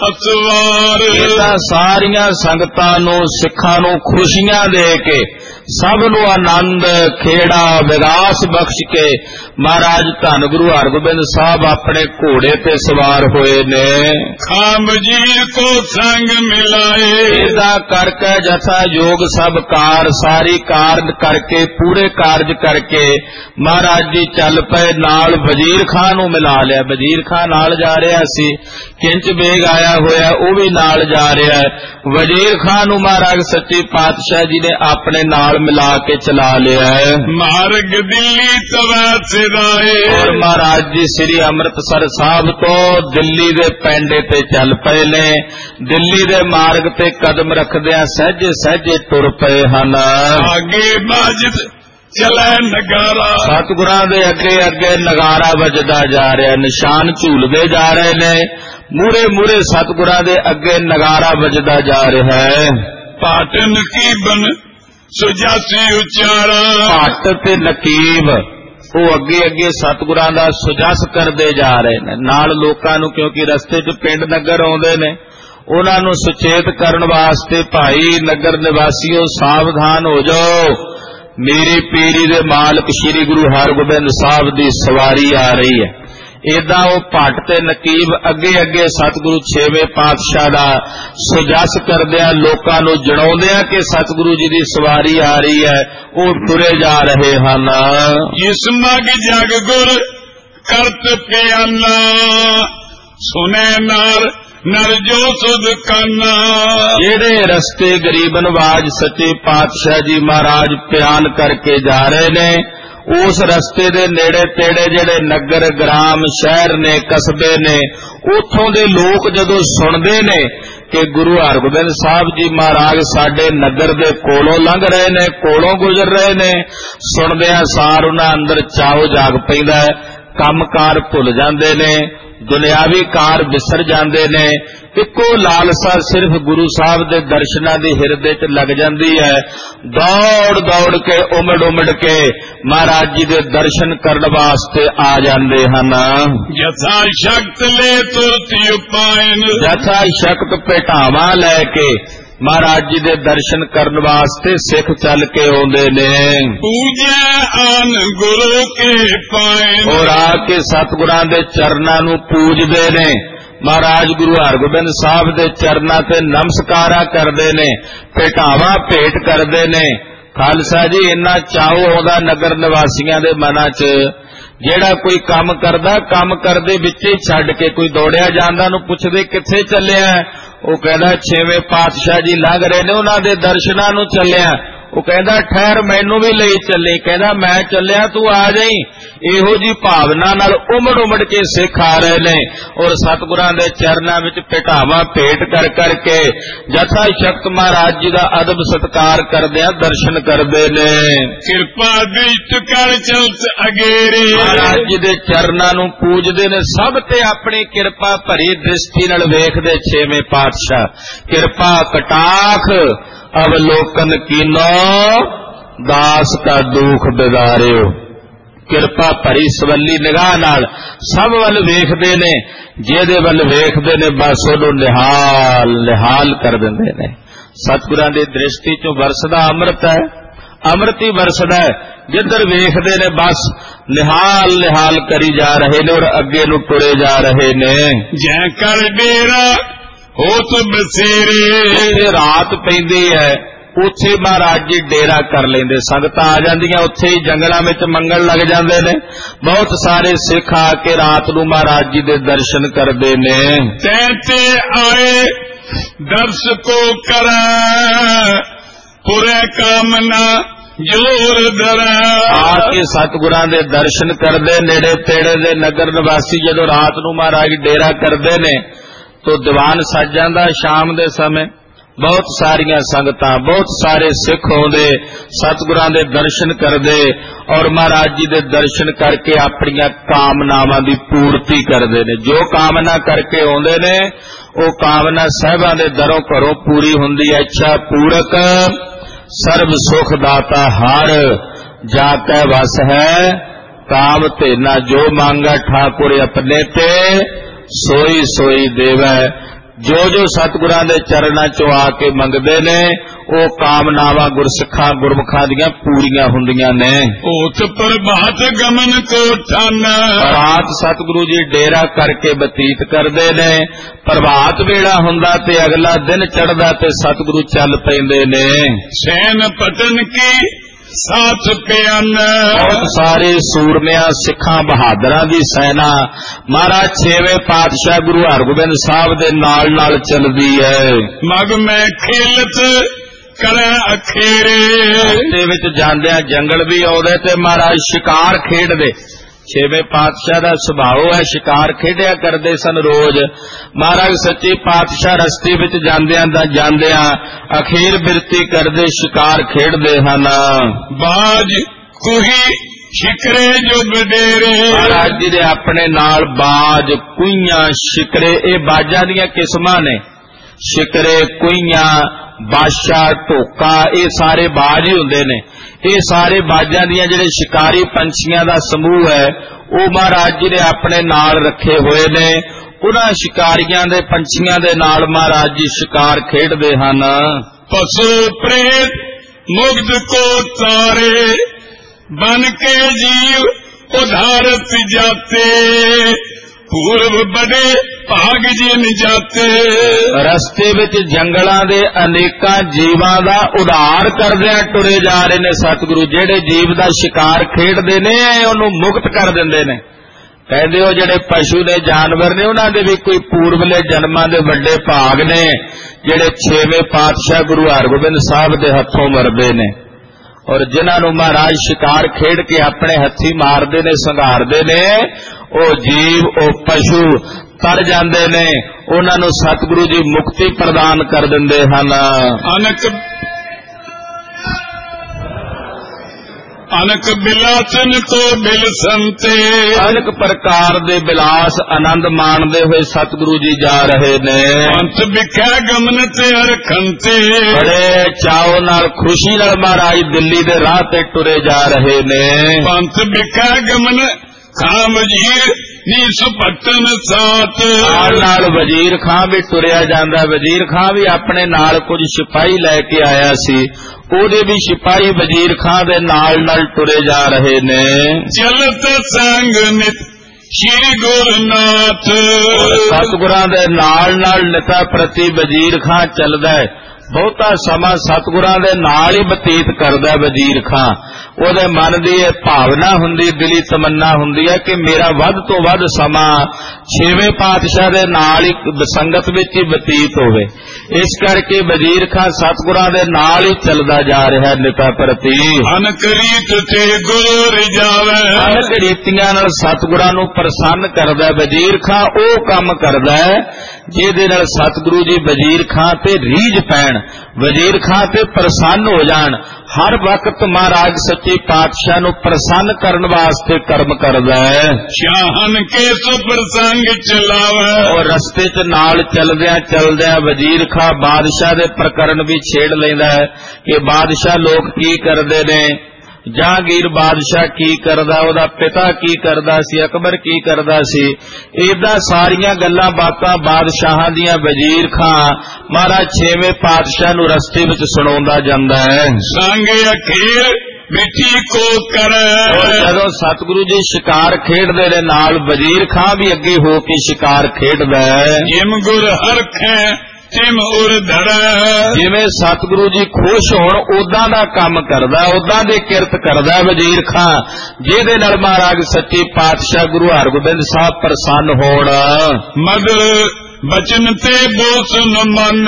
ਅਸਵਾਰ, ਇਹ ਤਾਂ ਸਾਰੀਆਂ ਸੰਗਤਾਂ ਨੂੰ ਸਿੱਖਾਂ ਨੂੰ ਖੁਸ਼ੀਆਂ ਦੇ ਕੇ ਸਭ ਨੂੰ ਆਨੰਦ ਖੇੜਾ ਵਿਗਾਸ ਬਖਸ਼ ਕੇ ਮਹਾਰਾਜ ਧੰਨ ਗੁਰੂ ਹਰਗੋਬਿੰਦ ਸਾਹਿਬ ਆਪਣੇ ਘੋੜੇ ਤੇ ਸਵਾਰ ਹੋਏ ਨੇ। ਖਾਮ ਜੀ ਕੋ ਸੰਗ ਮਿਲਾਏ, ਇਹਦਾ ਕਰਕੇ ਜਥਾ ਯੋਗ ਸਭ ਕਾਰ ਸਾਰੀ ਕਾਰਜ ਕਰਕੇ ਪੂਰੇ ਕਾਰਜ ਕਰਕੇ ਮਹਾਰਾਜ ਜੀ ਚੱਲ ਪਏ, ਨਾਲ ਵਜ਼ੀਰ ਖਾਂ ਨੂੰ ਮਿਲਾ ਲਿਆ। ਵਜ਼ੀਰ ਖਾਂ ਨਾਲ ਜਾ ਰਿਹਾ ਸੀ, ਕਿੰਚ ਬੇਗ ਆਇਆ ਹੋਇਆ ਉਹ ਵੀ ਨਾਲ ਜਾ ਰਿਹਾ ਹੈ। ਵਜ਼ੀਰ ਖਾਂ ਨੂੰ ਮਹਾਰਾਜ ਸੱਚੇ ਪਾਤਸ਼ਾਹ ਜੀ ਨੇ ਆਪਣੇ ਨਾਲ ਮਿਲਾ ਕੇ ਚਲਾ ਲਿਆ ਹੈ। ਮਾਰਗ ਦਿੱਲੀ ਤਵਾ ਸਿਰਾਏ, ਔਰ ਮਹਾਰਾਜ ਜੀ ਸ੍ਰੀ ਅੰਮ੍ਰਿਤਸਰ ਸਾਹਿਬ ਤੋਂ ਦਿੱਲੀ ਦੇ ਪੈਂਡੇ ਤੇ ਚੱਲ ਪਏ ਨੇ। ਦਿੱਲੀ ਦੇ ਮਾਰਗ ਤੇ ਕਦਮ ਰੱਖਦਿਆਂ ਸਹਿਜੇ ਸਹਿਜੇ ਤੁਰ ਪਏ ਹਨ। ਆਗੇ ਬਾਜਤ ਚਲੇ ਨਗਾਰਾ, ਸਤਿਗੁਰਾਂ ਦੇ ਅੱਗੇ ਅੱਗੇ ਨਗਾਰਾ ਵੱਜਦਾ ਜਾ ਰਿਹਾ, ਨਿਸ਼ਾਨ ਝੂਲਦੇ ਜਾ ਰਹੇ ਨੇ। ਮੂਰੇ ਮੂਰੇ ਸਤਿਗੁਰਾਂ ਦੇ ਅੱਗੇ ਨਗਾਰਾ ਵੱਜਦਾ ਜਾ ਰਿਹਾ ਹੈ। ਪਾਟਨ ਕੀ ਬਨ ਸੁਜਾਸੀ ਉਚਾਰਾ, ਭੱਟ ਤੇ ਨਕੀਬ ਉਹ ਅੱਗੇ ਅੱਗੇ ਸਤਿਗੁਰਾਂ ਦਾ ਸੁਜਸ ਕਰਦੇ ਜਾ ਰਹੇ ਨੇ। ਨਾਲ ਲੋਕਾਂ ਨੂੰ, ਕਿਉਂਕਿ ਰਸਤੇ 'ਚ ਪਿੰਡ ਨਗਰ ਆਉਂਦੇ ਨੇ, ਉਹਨਾਂ ਨੂੰ ਸੁਚੇਤ ਕਰਨ ਵਾਸਤੇ ਭਾਈ ਨਗਰ ਨਿਵਾਸੀਓ ਸਾਵਧਾਨ ਹੋ ਜਾਓ, ਮੇਰੀ ਪੀਰੀ ਦੇ ਮਾਲਕ ਸ੍ਰੀ ਗੁਰੂ ਹਰਗੋਬਿੰਦ ਸਾਹਿਬ ਦੀ ਸਵਾਰੀ ਆ ਰਹੀ ਹੈ। ਏਦਾਂ ਉਹ ਭੱਟ ਤੇ ਨਕੀਬ ਅੱਗੇ ਅੱਗੇ ਸਤਿਗੁਰੂ ਛੇਵੇਂ ਪਾਤਸ਼ਾਹ ਦਾ ਸੁਜਸ ਕਰਦਿਆਂ ਲੋਕਾਂ ਨੂੰ ਜਣਾਉਂਦਿਆਂ ਕਿ ਸਤਿਗੁਰੂ ਜੀ ਦੀ ਸਵਾਰੀ ਆ ਰਹੀ ਹੈ, ਉਹ ਤੁਰੇ ਜਾ ਰਹੇ ਹਨ। ਜਿਸ ਮਗ ਜਗ ਗੁਰ ਕਰਤ ਪਿਆਨਾ, ਸੁਨੇ ਨਾਰ ਨਰ ਜੋ ਸੁਧ ਕਾਨਾ, ਜਿਹੜੇ ਰਸਤੇ ਗਰੀਬ ਨਵਾਜ ਸੱਚੇ ਪਾਤਸ਼ਾਹ ਜੀ ਮਹਾਰਾਜ ਪਿਆਨ ਕਰਕੇ ਜਾ ਰਹੇ ਨੇ, ਉਸ ਰਸਤੇ ਦੇ ਨੇੜੇ ਤੇੜੇ ਜਿਹੜੇ ਨਗਰ ਗ੍ਰਾਮ ਸ਼ਹਿਰ ਨੇ ਕਸਬੇ ਨੇ, ਉੱਥੋਂ ਦੇ ਲੋਕ ਜਦੋਂ ਸੁਣਦੇ ਨੇ ਕਿ ਗੁਰੂ ਹਰਗੋਬਿੰਦ ਸਾਹਿਬ ਜੀ ਮਹਾਰਾਜ ਸਾਡੇ ਨਗਰ ਦੇ ਕੋਲੋਂ ਲੰਘ ਰਹੇ ਨੇ, ਕੋਲੋਂ ਗੁਜ਼ਰ ਰਹੇ ਨੇ, ਸੁਣਦਿਆਂ ਸਾਰ ਉਹਨਾਂ ਅੰਦਰ ਚਾਉ ਜਾਗ ਪੈਂਦਾ ਹੈ, ਕੰਮਕਾਰ ਭੁੱਲ ਜਾਂਦੇ ਨੇ, ਦੁਨਿਆਵੀ ਕਾਰ ਵਿਸਰ ਜਾਂਦੇ ਨੇ। ਇੱਕੋ ਲਾਲਸਾ ਸਿਰਫ ਗੁਰੂ ਸਾਹਿਬ ਦੇ ਦਰਸ਼ਨਾਂ ਦੀ ਹਿਰਦੇ 'ਚ ਲੱਗ ਜਾਂਦੀ ਹੈ। ਦੌੜ ਦੌੜ ਕੇ ਉਮੜ ਉਮੜ ਕੇ ਮਹਾਰਾਜ ਜੀ ਦੇ ਦਰਸ਼ਨ ਕਰਨ ਵਾਸਤੇ ਆ ਜਾਂਦੇ ਹਨ। ਜਥਾ ਸ਼ਕਤ ਲੈ ਤੁਰਤੀ ਉਪਾਇਨ, ਜਥਾ ਸ਼ਕਤ ਭੇਟਾਵਾਂ ਲੈ ਕੇ ਮਹਾਰਾਜ ਜੀ ਦੇ ਦਰਸ਼ਨ ਕਰਨ ਵਾਸਤੇ ਸਿੱਖ ਚੱਲ ਕੇ ਆਉਂਦੇ ਨੇ। ਪੂਜੈ ਆਨ ਗੁਰੂ ਕੇ ਪਾਇਨ, ਔਰ ਆ ਕੇ ਸਤਿਗੁਰਾਂ ਦੇ ਚਰਨਾਂ ਨੂੰ ਪੂਜਦੇ ਨੇ। ਮਹਾਰਾਜ ਗੁਰੂ ਹਰਗੋਬਿੰਦ ਸਾਹਿਬ ਦੇ ਚਰਨਾਂ ਤੇ ਨਮਸਕਾਰਾਂ ਕਰਦੇ ਨੇ, ਭੇਟਾਵਾਂ ਭੇਟ ਕਰਦੇ ਨੇ। ਖਾਲਸਾ ਜੀ ਇੰਨਾ ਚਾਉ ਆਉਂਦਾ ਨਗਰ ਨਿਵਾਸੀਆਂ ਦੇ ਮਨਾਂ 'ਚ, ਜਿਹੜਾ ਕੋਈ ਕੰਮ ਕਰਦਾ ਕੰਮ ਕਰਦੇ ਵਿੱਚ ਹੀ ਛੱਡ ਕੇ, ਕੋਈ ਦੌੜਿਆ ਜਾਂਦਾ ਨੂੰ ਪੁੱਛਦੇ ਕਿੱਥੇ ਚੱਲਿਆ, ਉਹ ਕਹਿੰਦਾ ਛੇਵੇਂ ਪਾਤਸ਼ਾਹ ਜੀ ਲੰਘ ਰਹੇ ਨੇ ਉਹਨਾਂ ਦੇ ਦਰਸ਼ਨਾਂ ਨੂੰ ਚੱਲਿਆ। ਉਹ ਕਹਿੰਦਾ ਠਹਿਰ ਮੈਨੂੰ ਵੀ ਲਈ ਚੱਲੇ, ਕਹਿੰਦਾ ਮੈਂ ਚੱਲਿਆ ਤੂੰ ਆ ਜਾਈ। ਇਹੋ ਜੀ ਭਾਵਨਾ ਨਾਲ ਉਮੜ ਉਮੜ ਕੇ ਸਿੱਖ ਆ ਰਹੇ ਨੇ ਔਰ ਸਤਿਗੁਰਾਂ ਦੇ ਚਰਨਾਂ ਵਿੱਚ ਭੇਟਾਵਾਂ ਭੇਟ ਕਰ ਕਰਕੇ ਜਥਾ ਸ਼ਕਤ ਮਹਾਰਾਜ ਜੀ ਦਾ ਅਦਬ ਸਤਿਕਾਰ ਕਰਦਿਆਂ ਦਰਸ਼ਨ ਕਰਦੇ ਨੇ। ਕਿਰਪਾ ਦ੍ਰਿਸ਼ਟ ਕਰ ਚਲਤ ਅਗੇਰੇ, ਮਹਾਰਾਜ ਜੀ ਦੇ ਚਰਨਾਂ ਨੂੰ ਪੂਜਦੇ ਨੇ, ਸਭ ਤੇ ਆਪਣੀ ਕਿਰਪਾ ਭਰੀ ਦ੍ਰਿਸ਼ਟੀ ਨਾਲ ਵੇਖਦੇ ਛੇਵੇਂ ਪਾਤਸ਼ਾਹ। ਕਿਰਪਾ ਕਟਾਖ ਅਵਲੋਕਨ ਕੀਨੋ, ਦਾਸ ਕਾ ਦੁਖ ਬਿਦਾਰਿਓ। ਕਿਰਪਾ ਭਰੀ ਸਵੱਲੀ ਨਿਗਾਹ ਨਾਲ ਸਭ ਵੱਲ ਵੇਖਦੇ ਨੇ, ਜਿਹਦੇ ਵੱਲ ਵੇਖਦੇ ਨੇ ਬਸ ਉਹਨੂੰ ਨਿਹਾਲ ਨਿਹਾਲ ਕਰ ਦਿੰਦੇ ਨੇ। ਸਤਿਗੁਰਾਂ ਦੀ ਦ੍ਰਿਸ਼ਟੀ ਚੋਂ ਵਰਸਦਾ ਅੰਮ੍ਰਿਤ ਹੈ, ਅੰਮ੍ਰਿਤ ਹੀ ਵਰਸਦਾ ਹੈ। ਜਿੱਧਰ ਵੇਖਦੇ ਨੇ ਬਸ ਨਿਹਾਲ ਨਿਹਾਲ ਕਰੀ ਜਾ ਰਹੇ ਨੇ ਔਰ ਅੱਗੇ ਨੂੰ ਤੁਰੇ ਜਾ ਰਹੇ ਨੇ। ਜੈ ਕਰ ਡੇਰਾ ਹੋਤ ਬਸੇਰੇ। ਰਾਤ ਪੈਂਦੀ ਹੈ ਉੱਥੇ ਮਹਾਰਾਜ ਜੀ ਡੇਰਾ ਕਰ ਲੈਂਦੇ, ਸੰਗਤਾਂ ਆ ਜਾਂਦੀਆਂ ਉੱਥੇ ਹੀ ਜੰਗਲਾਂ ਵਿੱਚ ਮੰਗਣ ਲੱਗ ਜਾਂਦੇ ਨੇ। ਬਹੁਤ ਸਾਰੇ ਸਿੱਖ ਆ ਕੇ ਰਾਤ ਨੂੰ ਮਹਾਰਾਜ ਜੀ ਦੇ ਦਰਸ਼ਨ ਕਰਦੇ ਨੇ। ਤੈ ਤੇ ਆਏ ਦਰਸ ਕੋ ਕਰੈ ਪੁਰੇ ਕਾਮਨਾ ਜੋਰ ਦਰੈ। ਆ ਕੇ ਸਤਿਗੁਰਾਂ ਦੇ ਦਰਸ਼ਨ ਕਰਦੇ, ਨੇੜੇ ਤੇੜੇ ਦੇ ਨਗਰ ਨਿਵਾਸੀ ਜਦੋਂ ਰਾਤ ਨੂੰ ਮਹਾਰਾਜ ਡੇਰਾ ਕਰਦੇ ਨੇ ਤੋ ਦੀਵਾਨ ਸੱਜ ਜਾਂਦਾ। ਸ਼ਾਮ ਦੇ ਸਮੇਂ ਬਹੁਤ ਸਾਰੀਆਂ ਸੰਗਤਾਂ, ਬਹੁਤ ਸਾਰੇ ਸਿੱਖ ਆਉਂਦੇ, ਸਤਿਗੁਰਾਂ ਦੇ ਦਰਸ਼ਨ ਕਰਦੇ ਔਰ ਮਹਾਰਾਜ ਜੀ ਦੇ ਦਰਸ਼ਨ ਕਰਕੇ ਆਪਣੀਆਂ ਕਾਮਨਾਵਾਂ ਦੀ ਪੂਰਤੀ ਕਰਦੇ ਨੇ। ਜੋ ਕਾਮਨਾ ਕਰਕੇ ਆਉਂਦੇ ਨੇ ਉਹ ਕਾਮਨਾ ਸਾਹਿਬਾਂ ਦੇ ਦਰੋਂ ਘਰੋਂ ਪੂਰੀ ਹੁੰਦੀ ਹੈ। ਇੱਛਾ ਪੂਰਕ ਸਰਬ ਸੁਖ ਦਾਤਾ ਹਰ, ਜਾ ਕੈ ਵਸ ਹੈ ਕਾਮ ਧੇਨਾ। ਜੋ ਮੰਗਾ ਠਾकुर ਆਪਣੇ ਤੇ ਸੋਈ ਸੋਈ ਦੇਵੈ। ਜੋ ਜੋ ਸਤਿਗੁਰਾਂ ਦੇ ਚਰਨਾਂ ਚੋਂ ਆ ਕੇ ਮੰਗਦੇ ਨੇ ਉਹ ਕਾਮਨਾਵਾਂ ਗੁਰਸਿੱਖਾਂ ਗੁਰਮੁਖਾਂ ਦੀਆਂ ਪੂਰੀਆਂ ਹੁੰਦੀਆਂ ਨੇ। ਹੋਤ ਪ੍ਰਭਾਤ ਗਮਨ ਕੋ ਠਾਨ। ਰਾਤ ਸਤਿਗੁਰੂ ਜੀ ਡੇਰਾ ਕਰਕੇ ਬਤੀਤ ਕਰਦੇ ਨੇ। ਪ੍ਰਭਾਤ ਵੇਲਾ ਹੁੰਦਾ ਤੇ ਅਗਲਾ ਦਿਨ ਚੜ੍ਹਦਾ ਤੇ ਸਤਿਗੁਰੂ ਚੱਲ ਪੈਂਦੇ ਨੇ। ਸੈਨ ਪਤਨ ਕੀ ਸਾਥ ਪਿਆਨ। ਬਹੁਤ ਸਾਰੇ ਸੂਰਮਿਆਂ ਸਿੱਖਾਂ ਬਹਾਦਰਾਂ ਦੀ ਸੈਨਾ ਮਹਾਰਾਜ ਛੇਵੇਂ ਪਾਤਸ਼ਾਹ ਗੁਰੂ ਹਰਗੋਬਿੰਦ ਸਾਹਿਬ ਦੇ ਨਾਲ ਨਾਲ ਚੱਲਦੀ ਹੈ। ਮਗ ਮੈਂ ਖੇਲਤ ਕਰੇ ਅਖੇਰੇ। ਰਸਤੇ ਵਿੱਚ ਜਾਂਦਿਆਂ ਜੰਗਲ ਵੀ ਆਉਂਦੇ ਤੇ ਮਹਾਰਾਜ ਸ਼ਿਕਾਰ ਖੇਡਦੇ। ਛੇਵੇਂ ਪਾਤਸ਼ਾਹ ਦਾ ਸੁਭਾਅ ਹੈ ਸ਼ਿਕਾਰ ਖੇਡਿਆ ਕਰਦੇ ਸਨ ਰੋਜ਼। ਮਹਾਰਾਜ ਸੱਚੇ ਪਾਤਸ਼ਾਹ ਰਸਤੇ ਵਿੱਚ ਜਾਂਦਿਆਂ ਦਾ ਜਾਂਦਿਆਂ ਅਖੀਰ ਬਿਰਤੀ ਕਰਦੇ ਸ਼ਿਕਾਰ ਖੇਡਦੇ ਹਨ। ਬਾਜ ਕੁਹੀ ਸ਼ਿਕਰੇ ਜੋ ਬਡੇਰੇ। ਮਹਾਰਾਜ ਜੀ ਦੇ ਆਪਣੇ ਨਾਲ ਬਾਜ, ਕੁਈਆਂ, ਸ਼ਿਕਰੇ, ਇਹ ਬਾਜਾਂ ਦੀਆਂ ਕਿਸਮਾਂ ਨੇ। ਸ਼ਿਕਰੇ, ਕੁਈਆਂ, ਬਾਸ਼ਾ, ਢੋਕਾ, ਇਹ ਸਾਰੇ ਬਾਜ ਹੀ ਹੁੰਦੇ ਨੇ। ਇਹ ਸਾਰੇ ਬਾਜਾਂ ਦੀਆਂ ਜਿਹੜੇ ਸ਼ਿਕਾਰੀ ਪੰਛੀਆਂ ਦਾ ਸਮੂਹ ਹੈ ਉਹ ਮਹਾਰਾਜ ਜੀ ਨੇ ਆਪਣੇ ਨਾਲ ਰੱਖੇ ਹੋਏ ਨੇ। ਉਹਨਾਂ ਸ਼ਿਕਾਰੀਆਂ ਦੇ ਪੰਛੀਆਂ ਦੇ ਨਾਲ ਮਹਾਰਾਜ ਜੀ ਸ਼ਿਕਾਰ ਖੇਡਦੇ ਹਨ। ਪਸ਼ੂ ਪ੍ਰੇਤ ਮੁਗਧ ਕੋ ਤਾਰੇ ਬਨ ਕੇ ਜੀਵ ਉਧਾਰਤ ਜਾਤੇ। ਪੂਰਬ ਬੜੇ ਭਾਗ ਜਿਨ ਜਾਤੇ। ਰਸਤੇ ਵਿੱਚ ਜੰਗਲਾਂ ਦੇ ਅਨੇਕਾਂ ਜੀਵਾਂ ਦਾ ਉਧਾਰ ਕਰਦਿਆਂ ਟੁਰੇ ਜਾ ਰਹੇ ਨੇ ਸਤਿਗੁਰੂ। ਜਿਹੜੇ ਜੀਵ ਦਾ ਸ਼ਿਕਾਰ ਖੇਡਦੇ ਨੇ ਉਹਨੂੰ ਮੁਕਤ ਕਰ ਦਿੰਦੇ ਨੇ। ਕਹਿੰਦੇ ਉਹ ਜਿਹੜੇ ਪਸ਼ੂ ਨੇ, ਜਾਨਵਰ ਨੇ, ਉਹਨਾਂ ਦੇ ਵੀ ਕੋਈ ਪੂਰਬਲੇ ਜਨਮਾਂ ਦੇ ਵੱਡੇ ਭਾਗ ਨੇ ਜਿਹੜੇ ਛੇਵੇਂ ਪਾਤਸ਼ਾਹ ਗੁਰੂ ਹਰਗੋਬਿੰਦ ਸਾਹਿਬ ਦੇ ਹੱਥੋਂ ਮਰਦੇ ਨੇ। ਔਰ ਜਿਨ੍ਹਾਂ ਨੂੰ ਮਹਾਰਾਜ ਸ਼ਿਕਾਰ ਖੇਡ ਕੇ ਆਪਣੇ ਹੱਥੀ ਮਾਰਦੇ ਨੇ, ਸੰਘਾਰਦੇ ਨੇ, ਉਹ ਜੀਵ, ਉਹ ਪਸ਼ੂ ਤਰ ਜਾਂਦੇ ਨੇ। ਉਹਨਾਂ ਨੂੰ ਸਤਿਗੁਰੂ ਜੀ ਮੁਕਤੀ ਪ੍ਰਦਾਨ ਕਰ ਦਿੰਦੇ ਹਨ। ਅਨਕ ਅਨਕ ਬਿਲਾਸਨ ਕੋ ਬਿਲ ਸੰਤੇ। ਅਨਕ ਪ੍ਰਕਾਰ ਦੇ ਬਿਲਾਸ ਆਨੰਦ ਮਾਣਦੇ ਹੋਏ ਸਤਿਗੁਰੂ ਜੀ ਜਾ ਰਹੇ ਨੇ। ਪੰਥ ਵਿਖੇ ਗਮਨ ਤੇ ਅਰਖੰਤੇ। ਬੜੇ ਚਾਉ ਨਾਲ, ਖੁਸ਼ੀ ਨਾਲ ਮਹਾਰਾਜ ਦਿੱਲੀ ਦੇ ਰਾਹ ਤੇ ਟੁਰੇ ਜਾ ਰਹੇ ਨੇ। ਪੰਥ ਵਿਖੇ ਗਮਨ ਖਾਂ ਵਜ਼ੀਰ ਨੀ ਸੁਪਟਨ ਸਾਥ। ਨਾਲ ਨਾਲ ਵਜ਼ੀਰ ਖਾਂ ਵੀ ਤੁਰਿਆ ਜਾਂਦਾ। ਵਜ਼ੀਰ ਖਾਂ ਵੀ ਆਪਣੇ ਨਾਲ ਕੁਝ ਸਿਪਾਹੀ ਲੈ ਕੇ ਆਇਆ ਸੀ। ਉਹਦੇ ਵੀ ਸਿਪਾਹੀ ਵਜ਼ੀਰ ਖਾਂ ਦੇ ਨਾਲ ਨਾਲ ਟੁਰੇ ਜਾ ਰਹੇ ਨੇ। ਚਲਤ ਸੰਗ ਨਿਤ ਸ਼੍ਰੀ ਗੁਰਨਾਥ। ਸਤਿਗੁਰਾਂ ਦੇ ਨਾਲ ਨਾਲ ਨਿਤਾ ਪ੍ਰਤੀ ਵਜ਼ੀਰ ਖਾਂ ਚੱਲਦਾ ਹੈ। ਬਹੁਤਾ ਸਮਾਂ ਸਤਿਗੁਰਾਂ ਦੇ ਨਾਲ ਹੀ ਬਤੀਤ ਕਰਦਾ ਵਜ਼ੀਰ ਖਾਂ। ਉਹਦੇ ਮਨ ਦੀ ਇਹ ਭਾਵਨਾ ਹੁੰਦੀ, ਦਿਲੀ ਤਮੰਨਾ ਹੁੰਦੀ ਹੈ ਕਿ ਮੇਰਾ ਵੱਧ ਤੋਂ ਵੱਧ ਸਮਾਂ ਛੇਵੇਂ ਪਾਤਸ਼ਾਹ ਦੇ ਨਾਲ ਹੀ ਸੰਗਤ ਵਿੱਚ ਹੀ ਬਤੀਤ ਹੋਵੇ। ਇਸ ਕਰਕੇ ਵਜ਼ੀਰ ਖਾਂ ਸਤਿਗੁਰਾਂ ਦੇ ਨਾਲ ਹੀ ਚੱਲਦਾ ਜਾ ਰਿਹਾ ਨਿਤਾ ਪ੍ਰਤੀ। ਅਨਕ ਰੀਤ ਤੇ ਗੁਰੂ ਰਿਜਾਵੇ। ਅਨਕ ਰੀਤੀਆਂ ਨਾਲ ਸਤਿਗੁਰਾਂ ਨੂੰ ਪ੍ਰਸੰਨ ਕਰਦਾ ਵਜ਼ੀਰ ਖਾਂ। ਉਹ ਕੰਮ ਕਰਦਾ ਜਿਹਦੇ ਨਾਲ ਸਤਿਗੁਰੂ ਜੀ ਵਜ਼ੀਰ ਖਾਂ ਤੇ ਰੀਝ ਪੈਣ, ਵਜ਼ੀਰ ਖਾਂ ਤੇ ਪ੍ਰਸੰਨ ਹੋ ਜਾਣ। ਹਰ ਵਕਤ ਮਹਾਰਾਜ ਸੱਚੇ ਪਾਤਸ਼ਾਹ ਨੂੰ ਪ੍ਰਸੰਨ ਕਰਨ ਵਾਸਤੇ ਕਰਮ ਕਰਦਾ ਹੈ। ਸ਼ਾਹਨ ਕੇ ਸੋ ਪ੍ਰਸੰਗ ਚਲਾਵੇ। ਔਰ ਰਸਤੇ 'ਚ ਨਾਲ ਚੱਲਦਿਆਂ ਚੱਲਦਿਆਂ ਵਜ਼ੀਰ ਖਾਂ ਬਾਦਸ਼ਾਹ ਦੇ ਪ੍ਰਕਰਨ ਵੀ ਛੇੜ ਲੈਂਦਾ ਹੈ ਕਿ ਬਾਦਸ਼ਾਹ ਲੋਕ ਕੀ ਕਰਦੇ ਨੇ, ਜਹਾਂਗੀਰ ਬਾਦਸ਼ਾਹ ਕੀ ਕਰਦਾ, ਉਹਦਾ ਪਿਤਾ ਕੀ ਕਰਦਾ ਸੀ, ਅਕਬਰ ਕੀ ਕਰਦਾ ਸੀ। ਏਦਾਂ ਸਾਰੀਆਂ ਗੱਲਾਂ ਬਾਤਾਂ ਬਾਦਸ਼ਾਹਾਂ ਦੀਆਂ ਵਜ਼ੀਰ ਖਾਂ ਮਹਾਰਾਜ ਛੇਵੇਂ ਪਾਤਸ਼ਾਹ ਨੂੰ ਰਸਤੇ ਵਿੱਚ ਸੁਣਾਉਂਦਾ ਜਾਂਦਾ ਹੈ। ਸੰਗ ਅਖੀਰ ਮਿੱਠੀ ਕੋ ਕਰੈ। ਜਦੋਂ ਸਤਿਗੁਰੂ ਜੀ ਸ਼ਿਕਾਰ ਖੇਡਦੇ ਨੇ ਨਾਲ ਵਜ਼ੀਰ ਖਾਂ ਵੀ ਅੱਗੇ ਹੋ ਕੇ ਸ਼ਿਕਾਰ ਖੇਡਦਾ ਹੈ। ਜਿਮ ਗੁਰ ਹਰਖੈ ਤਿਮ ਉਰ ਧਰੈ। ਜਿਵੇਂ ਸਤਿਗੁਰੂ ਜੀ ਖੁਸ਼ ਹੋਣ ਉਦਾਂ ਦਾ ਕੰਮ ਕਰਦਾ, ਉਦਾਂ ਦੇ ਕਿਰਤ ਕਰਦਾ ਵਜ਼ੀਰ ਖਾਂ, ਜਿਹਦੇ ਨਾਲ ਮਹਾਰਾਜ ਸੱਚੇ ਪਾਤਸ਼ਾਹ ਗੁਰੂ ਹਰਗੋਬਿੰਦ ਸਾਹਿਬ ਪ੍ਰਸੰਨ ਹੋਣ। ਮਧੁਰ ਬਚਨ ਤੇ ਬੋਲ ਸੁਨ ਮਨ।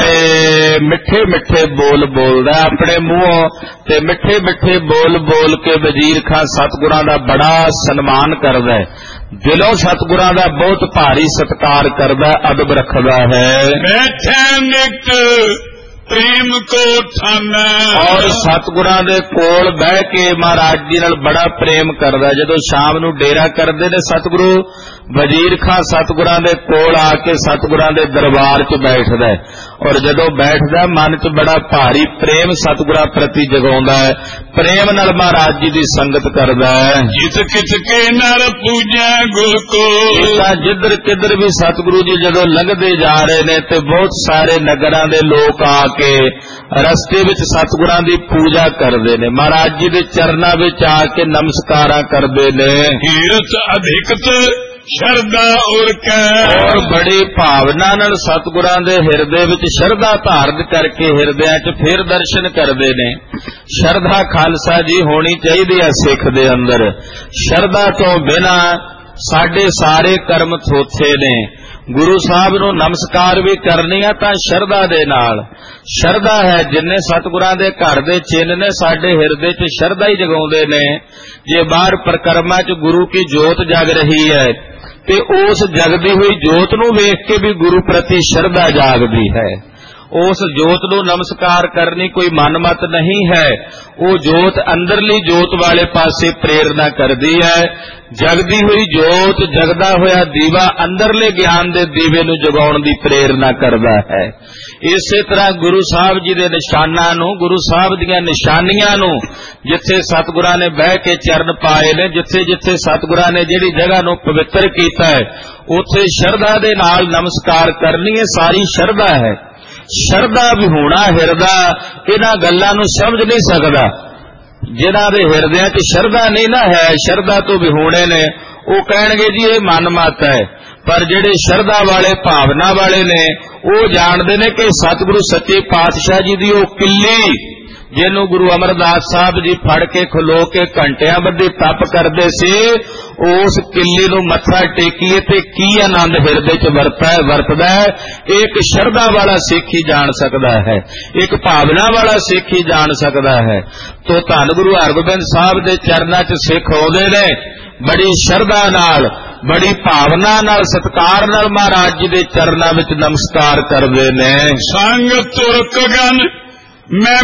ਬੜੇ ਮਿੱਠੇ ਮਿੱਠੇ ਬੋਲ ਬੋਲਦਾ ਆਪਣੇ ਮੂੰਹੋਂ, ਤੇ ਮਿੱਠੇ ਮਿੱਠੇ ਬੋਲ ਬੋਲ ਕੇ ਵਜ਼ੀਰ ਖਾਂ ਸਤਿਗੁਰਾਂ ਦਾ ਬੜਾ ਸਨਮਾਨ ਕਰਦਾ ਹੈ, ਦਿਲੋਂ ਸਤਿਗੁਰਾਂ ਦਾ ਬਹੁਤ ਭਾਰੀ ਸਤਿਕਾਰ ਕਰਦਾ, ਅਦਬ ਰੱਖਦਾ ਹੈ। ਬੈਠੇ ਨਿਤ ਪ੍ਰੇਮ ਕੋ ਠਾਨ। ਔਰ ਸਤਿਗੁਰਾਂ ਦੇ ਕੋਲ ਬਹਿ ਕੇ ਮਹਾਰਾਜ ਜੀ ਨਾਲ ਬੜਾ ਪ੍ਰੇਮ ਕਰਦਾ। ਜਦੋਂ ਸ਼ਾਮ ਨੂੰ ਡੇਰਾ ਕਰਦੇ ਨੇ ਸਤਿਗੁਰੂ, ਵਜ਼ੀਰ ਖਾਂ ਸਤਿਗੁਰਾਂ ਦੇ ਕੋਲ ਆ ਕੇ ਸਤਿਗੁਰਾਂ ਦੇ ਦਰਬਾਰ 'ਚ ਬੈਠਦਾ ਹੈ, ਔਰ ਜਦੋਂ ਬੈਠਦਾ ਮਨ 'ਚ ਬੜਾ ਭਾਰੀ ਪ੍ਰੇਮ ਸਤਿਗੁਰਾਂ ਪ੍ਰਤੀ ਜਗਾਉਂਦਾ ਹੈ, ਪ੍ਰੇਮ ਨਾਲ ਮਹਾਰਾਜ ਜੀ ਦੀ ਸੰਗਤ ਕਰਦਾ ਹੈ। ਜਿਸ ਕਿਛ ਕੇ ਨਰ ਪੂਜੈ ਗੁਰ ਕੋ। ਤਾਂ ਜਿੱਧਰ ਕਿੱਧਰ ਵੀ ਸਤਿਗੁਰੂ ਜੀ ਜਦੋਂ ਲੰਘਦੇ ਜਾ ਰਹੇ ਨੇ ਤੇ ਬਹੁਤ ਸਾਰੇ ਨਗਰਾਂ ਦੇ ਲੋਕ ਆ ਕੇ ਰਸਤੇ ਵਿੱਚ ਸਤਿਗੁਰਾਂ ਦੀ ਪੂਜਾ ਕਰਦੇ ਨੇ, ਮਹਾਰਾਜ ਜੀ ਦੇ ਚਰਨਾਂ ਵਿੱਚ ਆ ਕੇ ਨਮਸਕਾਰਾਂ ਕਰਦੇ ਨੇ। ਹੀਰਤ ਅਧਿਕਤ ਸ਼ਰਧਾ ਉਰ ਕੈ। ਔਰ ਬੜੀ ਭਾਵਨਾ ਨਾਲ ਸਤਿਗੁਰਾਂ ਦੇ ਹਿਰਦੇ ਵਿੱਚ ਸ਼ਰਧਾ ਧਾਰਨ ਕਰਕੇ ਹਿਰਦਿਆਂ 'ਚ ਫਿਰ ਦਰਸ਼ਨ ਕਰਦੇ ਨੇ। ਸ਼ਰਧਾ ਖਾਲਸਾ ਜੀ ਹੋਣੀ ਚਾਹੀਦੀ ਹੈ ਸਿੱਖ ਦੇ ਅੰਦਰ। ਸ਼ਰਧਾ ਤੋਂ ਬਿਨਾਂ ਸਾਡੇ ਸਾਰੇ ਕਰਮ ਥੋਥੇ ਨੇ। ਗੁਰੂ ਸਾਹਿਬ ਨੂੰ ਨਮਸਕਾਰ ਵੀ ਕਰਨੀ ਆ ਤਾਂ ਸ਼ਰਧਾ ਦੇ ਨਾਲ। ਸ਼ਰਧਾ ਹੈ, ਜਿੰਨੇ ਸਤਿਗੁਰਾਂ ਦੇ ਘਰ ਦੇ ਚਿੰਨ੍ਹ ਨੇ ਸਾਡੇ ਹਿਰਦੇ 'ਚ ਸ਼ਰਧਾ ਹੀ ਜਗਾਉਂਦੇ ਨੇ। ਜੇ ਬਾਹਰ ਪ੍ਰਕਰਮਾਂ 'ਚ ਗੁਰੂ ਕੀ ਜੋਤ ਜਗ ਰਹੀ ਹੈ ਤੇ ਉਸ ਜਗਦੀ ਹੋਈ ਜੋਤ ਨੂੰ ਵੇਖ ਕੇ ਵੀ ਗੁਰੂ ਪ੍ਰਤੀ ਸ਼ਰਧਾ ਜਾਗਦੀ ਹੈ। ਉਸ ਜੋਤ ਨੂੰ ਨਮਸਕਾਰ ਕਰਨੀ ਕੋਈ ਮਨਮਤ ਨਹੀਂ ਹੈ, ਉਹ ਜੋਤ ਅੰਦਰਲੀ ਜੋਤ ਵਾਲੇ ਪਾਸੇ ਪ੍ਰੇਰਨਾ ਕਰਦੀ ਹੈ। ਜਗਦੀ ਹੋਈ ਜੋਤ, ਜਗਦਾ ਹੋਇਆ ਦੀਵਾ ਅੰਦਰਲੇ ਗਿਆਨ ਦੇ ਦੀਵੇ ਨੂੰ ਜਗਾਉਣ ਦੀ ਪ੍ਰੇਰਨਾ ਕਰਦਾ ਹੈ। ਇਸੇ ਤਰ੍ਹਾਂ ਗੁਰੂ ਸਾਹਿਬ ਜੀ ਦੇ ਨਿਸ਼ਾਨਾਂ ਨੂੰ, ਗੁਰੂ ਸਾਹਿਬ ਦੀਆਂ ਨਿਸ਼ਾਨੀਆਂ ਨੂੰ, ਜਿੱਥੇ ਸਤਿਗੁਰਾਂ ਨੇ ਬਹਿ ਕੇ ਚਰਨ ਪਾਏ ਨੇ, ਜਿੱਥੇ ਜਿੱਥੇ ਸਤਿਗੁਰਾਂ ਨੇ ਜਿਹੜੀ ਜਗ੍ਹਾ ਨੂੰ ਪਵਿੱਤਰ ਕੀਤਾ ਹੈ, ਉੱਥੇ ਸ਼ਰਧਾ ਦੇ ਨਾਲ ਨਮਸਕਾਰ ਕਰਨੀ ਹੈ। ਸਾਰੀ ਸ਼ਰਧਾ ਹੈ। ਸ਼ਰਧਾ ਵਿਹੂਣਾ ਹਿਰਦਾ ਇਹਨਾਂ ਗੱਲਾਂ ਨੂੰ ਸਮਝ ਨਹੀਂ ਸਕਦਾ। ਜਿਨ੍ਹਾਂ ਦੇ ਹਿਰਦਿਆਂ 'ਚ ਸ਼ਰਧਾ ਨਹੀਂ ਨਾ ਹੈ, ਸ਼ਰਧਾ ਤੋਂ ਵਿਹੂਣੇ ਨੇ, ਉਹ ਕਹਿਣਗੇ ਜੀ ਇਹ ਮਨਮਤ ਹੈ। ਪਰ ਜਿਹੜੇ ਸ਼ਰਧਾ ਵਾਲੇ, ਭਾਵਨਾ ਵਾਲੇ ਨੇ, ਉਹ ਜਾਣਦੇ ਨੇ ਕਿ ਸਤਿਗੁਰੂ ਸੱਚੇ ਪਾਤਸ਼ਾਹ ਜੀ ਦੀ ਉਹ ਕਿੱਲੀ ਜਿਹਨੂੰ ਗੁਰੂ ਅਮਰਦਾਸ ਸਾਹਿਬ ਜੀ ਫੜ ਕੇ ਖਲੋ ਕੇ ਘੰਟਿਆਂ ਬੱਧੀ ਤਪ ਕਰਦੇ ਸੀ, ਉਸ ਕਿੱਲੀ ਨੂੰ ਮੱਥਾ ਟੇਕੀਏ ਤੇ ਕੀ ਆਨੰਦ ਹਿਰਦੇ 'ਚ ਵਰਤਾ ਹੈ ਵਰਤਦਾ ਹੈ। ਇੱਕ ਸ਼ਰਧਾ ਵਾਲਾ ਸਿੱਖ ਹੀ ਜਾਣ ਸਕਦਾ ਹੈ, ਇੱਕ ਭਾਵਨਾ ਵਾਲਾ ਸਿੱਖ ਹੀ ਜਾਣ ਸਕਦਾ ਹੈ। ਤੋ ਧੰਨ ਗੁਰੂ ਹਰਗੋਬਿੰਦ ਸਾਹਿਬ ਦੇ ਚਰਨਾਂ 'ਚ ਸਿੱਖ ਆਉਂਦੇ ਨੇ, ਬੜੀ ਸ਼ਰਧਾ ਨਾਲ, ਬੜੀ ਭਾਵਨਾ ਨਾਲ, ਸਤਿਕਾਰ ਨਾਲ ਮਹਾਰਾਜ ਜੀ ਦੇ ਚਰਨਾਂ ਵਿੱਚ ਨਮਸਕਾਰ ਕਰਦੇ ਨੇ। ਸੰਗ ਤੁਰਕ ਗਨ ਮੈਂ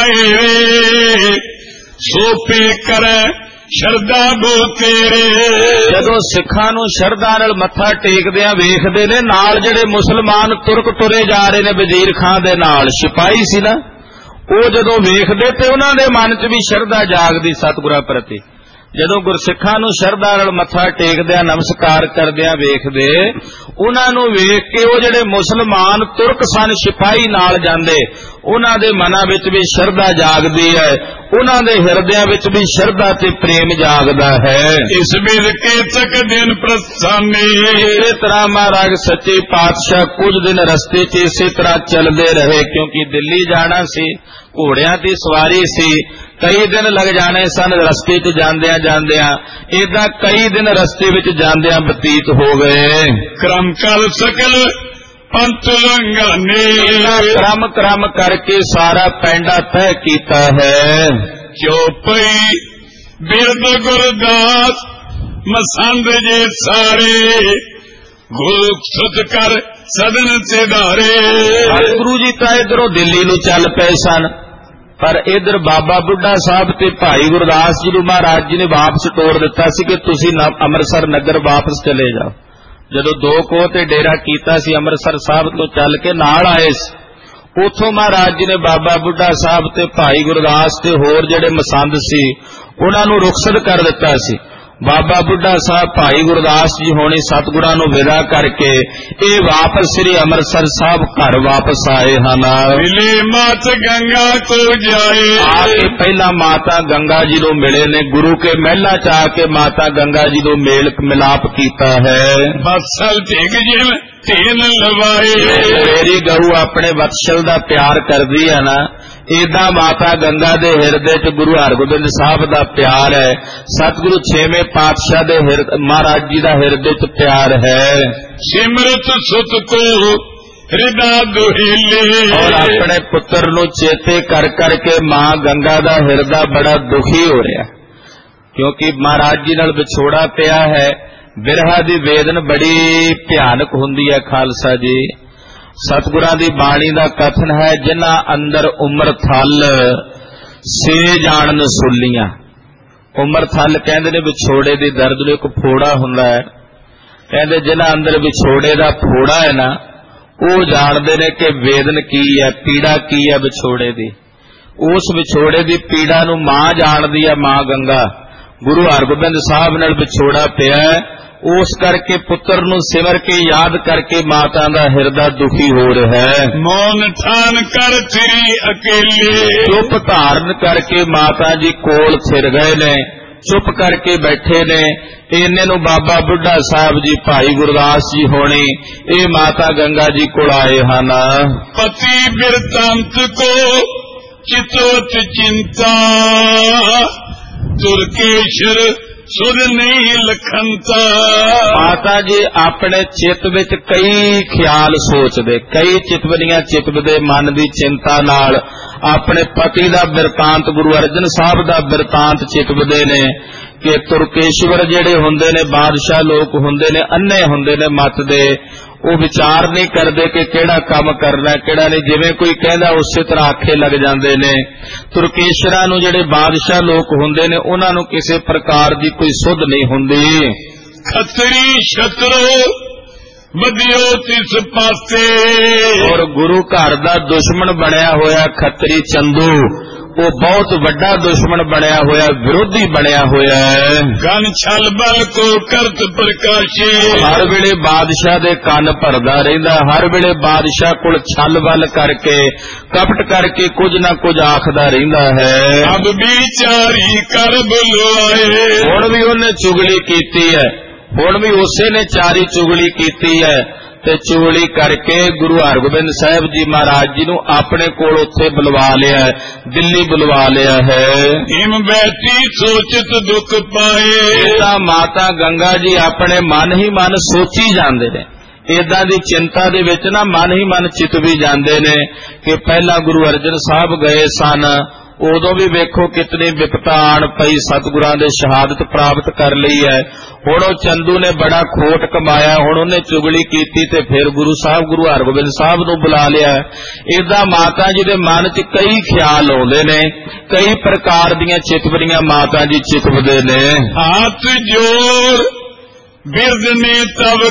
ਮਾਏ ਸੋਪੇ ਕਰੈ ਸ਼ਰਧਾ ਬੋ ਤੇਰੇ। ਜਦੋਂ ਸਿੱਖਾਂ ਨੂੰ ਸ਼ਰਧਾ ਨਾਲ ਮੱਥਾ ਟੇਕਦਿਆਂ ਵੇਖਦੇ ਨੇ, ਨਾਲ ਜਿਹੜੇ ਮੁਸਲਮਾਨ ਤੁਰਕ ਤੁਰੇ ਜਾ ਰਹੇ ਨੇ ਵਜ਼ੀਰ ਖਾਂ ਦੇ ਨਾਲ, ਸਿਪਾਹੀ ਸੀ ਨਾ, ਉਹ ਜਦੋਂ ਵੇਖਦੇ ਤੇ ਉਹਨਾਂ ਦੇ ਮਨ 'ਚ ਵੀ ਸ਼ਰਧਾ ਜਾਗਦੀ ਸਤਿਗੁਰਾਂ ਪ੍ਰਤੀ। ਜਦੋਂ ਗੁਰਸਿੱਖਾਂ ਨੂੰ ਸ਼ਰਧਾ ਨਾਲ ਮੱਥਾ ਟੇਕਦਿਆਂ ਨਮਸਕਾਰ ਕਰਦਿਆਂ ਵੇਖਦੇ, ਉਹਨਾਂ ਨੂੰ ਵੇਖ ਕੇ ਉਹ ਜਿਹੜੇ ਮੁਸਲਮਾਨ ਤੁਰਕ ਸਨ ਸਿਪਾਹੀ ਨਾਲ ਜਾਂਦੇ, ਉਹਨਾਂ ਦੇ ਮਨਾਂ ਵਿੱਚ ਵੀ ਸ਼ਰਧਾ ਜਾਗਦੀ ਹੈ, ਉਹਨਾਂ ਦੇ ਹਿਰਦਿਆਂ ਵਿੱਚ ਵੀ ਸ਼ਰਧਾ ਤੇ ਪ੍ਰੇਮ ਜਾਗਦਾ ਹੈ। ਇਸ ਬਿਲ ਕੇ ਤੱਕ ਦਿਨ ਪ੍ਰਸਥਾਨੇ। ਇਸੇ ਤਰ੍ਹਾਂ ਮਹਾਰਾਜ ਸੱਚੇ ਪਾਤਸ਼ਾਹ ਕੁਝ ਦਿਨ ਰਸਤੇ 'ਚ ਇਸੇ ਤਰ੍ਹਾਂ ਚੱਲਦੇ ਰਹੇ, ਕਿਉਂਕਿ ਦਿੱਲੀ ਜਾਣਾ ਸੀ, ਘੋੜਿਆਂ ਦੀ ਸਵਾਰੀ ਸੀ, ਕਈ ਦਿਨ ਲੱਗ ਜਾਣੇ ਸਨ ਰਸਤੇ 'ਚ ਜਾਂਦਿਆਂ ਜਾਂਦਿਆਂ। ਏਦਾਂ ਕਈ ਦਿਨ ਰਸਤੇ ਵਿੱਚ ਜਾਂਦਿਆਂ ਬਤੀਤ ਹੋ ਗਏ। ਕਰਮ ਕਲ ਸਕਲ ਪੰਥ ਲੰਘਾਨੇ। ਕ੍ਰਮ ਕ੍ਰਮ ਕਰਕੇ ਸਾਰਾ ਪੈਂਡਾ ਤੈਅ ਕੀਤਾ ਹੈ। ਚੌਪਈ ਬਿਰਦ ਗੁਰਦਾਸ ਮਸੰਦ ਜੇ ਸਾਰੇ ਗੁਰੂ ਸੁਤ ਕਰ ਸਦਨ ਸਿਧਾਰੇ। ਗੁਰੂ ਜੀ ਤਾਂ ਇਧਰੋਂ ਦਿੱਲੀ ਨੂੰ ਚੱਲ ਪਏ ਸਨ, ਪਰ ਇਧਰ ਬਾਬਾ ਬੁੱਢਾ ਸਾਹਿਬ ਤੇ ਭਾਈ ਗੁਰਦਾਸ ਜੀ ਨੂੰ ਮਹਾਰਾਜ ਜੀ ਨੇ ਵਾਪਸ ਤੋੜ ਦਿੱਤਾ ਸੀ ਕਿ ਤੁਸੀਂ ਅੰਮ੍ਰਿਤਸਰ ਨਗਰ ਵਾਪਸ ਚਲੇ ਜਾਓ। ਜਦੋਂ ਦੋ ਕੋਹ ਤੇ ਡੇਰਾ ਕੀਤਾ ਸੀ, ਅੰਮ੍ਰਿਤਸਰ ਸਾਹਿਬ ਤੋਂ ਚੱਲ ਕੇ ਨਾਲ ਆਏ ਸੀ, ਉੱਥੋਂ ਮਹਾਰਾਜ ਜੀ ਨੇ ਬਾਬਾ ਬੁੱਢਾ ਸਾਹਿਬ ਤੇ ਭਾਈ ਗੁਰਦਾਸ ਤੇ ਹੋਰ ਜਿਹੜੇ ਮਸੰਦ ਸੀ ਉਹਨਾਂ ਨੂੰ ਰੁਖਸਤ ਕਰ ਦਿੱਤਾ ਸੀ। ਬਾਬਾ ਬੁੱਢਾ ਸਾਹਿਬ ਭਾਈ ਗੁਰਦਾਸ ਜੀ ਹੋਣੀ ਸਤਿਗੁਰਾਂ ਨੂੰ ਵਿਦਾ ਕਰਕੇ ਇਹ ਵਾਪਸ ਸ੍ਰੀ ਅੰਮ੍ਰਿਤਸਰ ਸਾਹਿਬ ਘਰ ਵਾਪਸ ਆਏ ਹਨ। ਮਿਲੇ ਮਾਤ ਗੰਗਾ ਕੋ ਜਾਏ, ਆ ਕੇ ਪਹਿਲਾਂ ਮਾਤਾ ਗੰਗਾ ਜੀ ਨੂੰ ਮਿਲੇ ਨੇ, ਗੁਰੂ ਕੇ ਮਹਿਲਾ ਚ ਆ ਕੇ ਮਾਤਾ ਗੰਗਾ ਜੀ ਨੂੰ ਮੇਲ ਮਿਲਾਪ ਕੀਤਾ ਹੈ। ਬਸਲ ਢਿਗ ਜਿਵੇਂ ਤੇਨ ਲਵਾਏ, ਮੇਰੀ ਗਊ ਆਪਣੇ ਵਤਸਲ ਦਾ ਪਿਆਰ ਕਰਦੀ ਹੈ ਨਾ, ਏਦਾਂ ਮਾਤਾ ਗੰਗਾ ਦੇ ਹਿਰਦੇ ਚ ਗੁਰੂ ਹਰਗੋਬਿੰਦ ਸਾਹਿਬ ਦਾ ਪਿਆਰ ਹੈ। ਸਤਿਗੁਰੂ ਛੇਵੇਂ ਪਾਤਸ਼ਾਹ ਦੇ ਮਹਾਰਾਜ ਜੀ ਦਾ ਹਿਰਦੇ ਚ ਪਿਆਰ ਹੈ। ਸਿਮਰਤ ਸੁਤ ਕੋ ਹਿਰਦਾ ਦੁਹੀਲੇ, ਔਰ ਆਪਣੇ ਪੁੱਤਰ ਨੂੰ ਚੇਤੇ ਕਰ ਕਰਕੇ ਮਾਂ ਗੰਗਾ ਦਾ ਹਿਰਦਾ ਬੜਾ ਦੁਖੀ ਹੋ ਰਿਹਾ, ਕਿਉਂਕਿ ਮਹਾਰਾਜ ਜੀ ਨਾਲ ਵਿਛੋੜਾ ਪਿਆ ਹੈ। ਬਿਰਹਾ ਦੀ ਵੇਦਨ ਬੜੀ ਭਿਆਨਕ ਹੁੰਦੀ ਹੈ ਖਾਲਸਾ ਜੀ। ਸਤਿਗੁਰਾਂ ਦੀ ਬਾਣੀ ਦਾ ਕਥਨ ਹੈ, ਜਿਨ੍ਹਾਂ ਅੰਦਰ ਉਮਰ ਥਲ ਸੇ ਜਾਣਨ ਸੁਲੀਆਂ। ਉਮਰ ਥਲ ਕਹਿੰਦੇ ਨੇ ਵਿਛੋੜੇ ਦੀ ਦਰਦ ਨੂੰ, ਇੱਕ ਫੋੜਾ ਹੁੰਦਾ ਹੈ, ਕਹਿੰਦੇ ਜਿਨ੍ਹਾਂ ਅੰਦਰ ਵਿਛੋੜੇ ਦਾ ਫੋੜਾ ਹੈ ਨਾ, ਉਹ ਜਾਣਦੇ ਨੇ ਕਿ ਵੇਦਨ ਕੀ ਹੈ, ਪੀੜਾ ਕੀ ਹੈ ਵਿਛੋੜੇ ਦੀ। ਉਸ ਵਿਛੋੜੇ ਦੀ ਪੀੜਾ ਨੂੰ ਮਾਂ ਜਾਣਦੀ ਹੈ, ਮਾਂ ਗੰਗਾ। ਗੁਰੂ ਹਰਗੋਬਿੰਦ ਸਾਹਿਬ ਨਾਲ ਵਿਛੋੜਾ ਪਿਆ, ਉਸ ਕਰਕੇ ਪੁੱਤਰ ਨੂੰ ਸਿਮਰ ਕੇ ਯਾਦ ਕਰਕੇ ਮਾਤਾ ਦਾ ਹਿਰਦਾ ਦੁਖੀ ਹੋ ਰਿਹਾ ਹੈ। ਮੌਨ ਠਾਨ ਕਰ ਥਰੀ ਅਕੇਲੇ, ਚੁੱਪ ਧਾਰਨ ਕਰਕੇ ਮਾਤਾ ਜੀ ਕੋਲ ਫਿਰ ਗਏ ਨੇ, ਚੁੱਪ ਕਰਕੇ ਬੈਠੇ ਨੇ। ਇੰਨੇ ਨੂੰ ਬਾਬਾ ਬੁੱਢਾ ਸਾਹਿਬ ਜੀ ਭਾਈ ਗੁਰਦਾਸ ਜੀ ਹੋਣੀ ਇਹ ਮਾਤਾ ਗੰਗਾ ਜੀ ਕੋਲ ਆਏ ਹਨ। ਪਤੀ ਬਿਰਤਾਂਤ ਕੋ ਚਿਤੋਤ ਚਿੰਤਾ, ਤੁਰਕੇਸ਼ਰ ਸੁਧ ਨਹੀਂ ਲਖੰਤਾ। ਮਾਤਾ ਜੀ ਆਪਣੇ ਚਿੱਤ ਵਿੱਚ ਕਈ ਖਿਆਲ ਸੋਚਦੇ, ਕਈ ਚਿਤਵਨੀਆਂ ਚਿਤਵਦੇ, ਮਨ ਦੀ ਚਿੰਤਾ ਨਾਲ ਆਪਣੇ ਪਤੀ ਦਾ ਬਿਰਤਾਂਤ, ਗੁਰੂ ਅਰਜਨ ਸਾਹਿਬ ਦਾ ਬਿਰਤਾਂਤ ਚਿਤਵਦੇ ਨੇ ਕਿ ਤੁਰਕੇਸ਼ਵਰ ਜਿਹੜੇ ਹੁੰਦੇ ਨੇ, ਬਾਦਸ਼ਾਹ ਲੋਕ ਹੁੰਦੇ ਨੇ, ਅੰਨੇ ਹੁੰਦੇ ਨੇ ਮੱਤ ਦੇ, ਉਹ ਵਿਚਾਰ ਨਹੀਂ ਕਰਦੇ ਕਿ ਕਿਹੜਾ ਕੰਮ ਕਰਨਾ ਕਿਹੜਾ ਨਹੀਂ, ਜਿਵੇਂ ਕੋਈ ਕਹਿੰਦਾ ਉਸੇ ਤਰ੍ਹਾਂ ਆਖੇ ਲੱਗ ਜਾਂਦੇ ਨੇ। ਤੁਰਕੇਸ਼ਰਾਂ ਨੂੰ ਜਿਹੜੇ ਬਾਦਸ਼ਾਹ ਲੋਕ ਹੁੰਦੇ ਨੇ, ਉਹਨਾਂ ਨੂੰ ਕਿਸੇ ਪ੍ਰਕਾਰ ਦੀ ਕੋਈ ਸੁੱਧ ਨਹੀਂ ਹੁੰਦੀ। ਖੱਤਰੀ ਛਤਰੋ ਵਧਿਓ ਤਿਸ ਪਾਸੇ, ਔਰ ਗੁਰੂ ਘਰ ਦਾ ਦੁਸ਼ਮਣ ਬਣਿਆ ਹੋਇਆ ਖੱਤਰੀ ਚੰਦੂ, ਉਹ ਬਹੁਤ ਵੱਡਾ ਦੁਸ਼ਮਣ ਬਣਿਆ ਹੋਇਆ, ਵਿਰੋਧੀ ਬਣਿਆ ਹੋਇਆ ਹੈ। ਗਨ ਛਲ ਬਲ ਕੋ ਕਰਤ ਪ੍ਰਕਾਸ਼ੇ, ਹਰ ਵੇਲੇ ਬਾਦਸ਼ਾਹ ਦੇ ਕੰਨ ਭਰਦਾ ਰਹਿੰਦਾ, ਹਰ ਵੇਲੇ ਬਾਦਸ਼ਾਹ ਕੋਲ ਛਲ ਬਲ ਕਰਕੇ ਕਪਟ ਕਰਕੇ ਕੁਝ ਨਾ ਕੁਝ ਆਖਦਾ ਰਹਿੰਦਾ ਹੈ। ਅਬ ਵਿਚਾਰੀ ਕਰ ਬੁਲਾਏ, ਹੁਣ ਵੀ ਉਹਨੇ ਚੁਗਲੀ ਕੀਤੀ ਹੈ, ਹੁਣ ਵੀ ਉਸੇ ਨੇ ਚਾਰੀ ਚੁਗਲੀ ਕੀਤੀ ਹੈ, ਤੇ ਚੁਗਲੀ ਕਰਕੇ ਗੁਰੂ ਹਰਗੋਬਿੰਦ ਸਾਹਿਬ ਜੀ ਮਹਾਰਾਜ ਜੀ ਨੂੰ ਆਪਣੇ ਕੋਲ ਉੱਥੇ ਬੁਲਵਾ ਲਿਆ, ਦਿੱਲੀ ਬੁਲਵਾ ਲਿਆ ਹੈ। ਹਿਮ ਬੈਠੀ ਸੋਚਤ ਦੁੱਖ ਪਾਏ, ਤਾਂ ਮਾਤਾ ਗੰਗਾ ਜੀ ਆਪਣੇ ਮਨ ਹੀ ਮਨ ਸੋਚੀ ਜਾਂਦੇ ਨੇ, ਏਦਾਂ ਦੀ ਚਿੰਤਾ ਦੇ ਵਿੱਚ ਨਾ ਮਨ ਹੀ ਮਨ ਚਿਤਵੀ ਜਾਂਦੇ ਨੇ ਕਿ ਪਹਿਲਾਂ ਗੁਰੂ ਅਰਜਨ ਸਾਹਿਬ ਗਏ ਸਨ, ਉਦੋਂ ਵੀ ਵੇਖੋ ਕਿਤਨੀ ਵਿਪਤਾ ਆਣ ਪਈ, ਸਤਿਗੁਰਾਂ ਦੇ ਸ਼ਹਾਦਤ ਪ੍ਰਾਪਤ ਕਰ ਲਈ ਹੈ। ਹੁਣ ਉਹ ਚੰਦੂ ਨੇ ਬੜਾ ਖੋਟ ਕਮਾਇਆ, ਹੁਣ ਉਹਨੇ ਚੁਗਲੀ ਕੀਤੀ ਤੇ ਫਿਰ ਗੁਰੂ ਸਾਹਿਬ ਗੁਰੂ ਹਰਗੋਬਿੰਦ ਸਾਹਿਬ ਨੂੰ ਬੁਲਾ ਲਿਆ। ਏਦਾਂ ਮਾਤਾ ਜੀ ਦੇ ਮਨ 'ਚ ਕਈ ਖਿਆਲ ਆਉਂਦੇ ਨੇ, ਕਈ ਪ੍ਰਕਾਰ ਦੀਆਂ ਚਿਤਵਨੀਆਂ ਮਾਤਾ ਜੀ ਚਿਤਵਦੇ ਨੇ। ਹੱਥ ਜੋੜ ਬਿਰਦ ਨੇ ਤਬ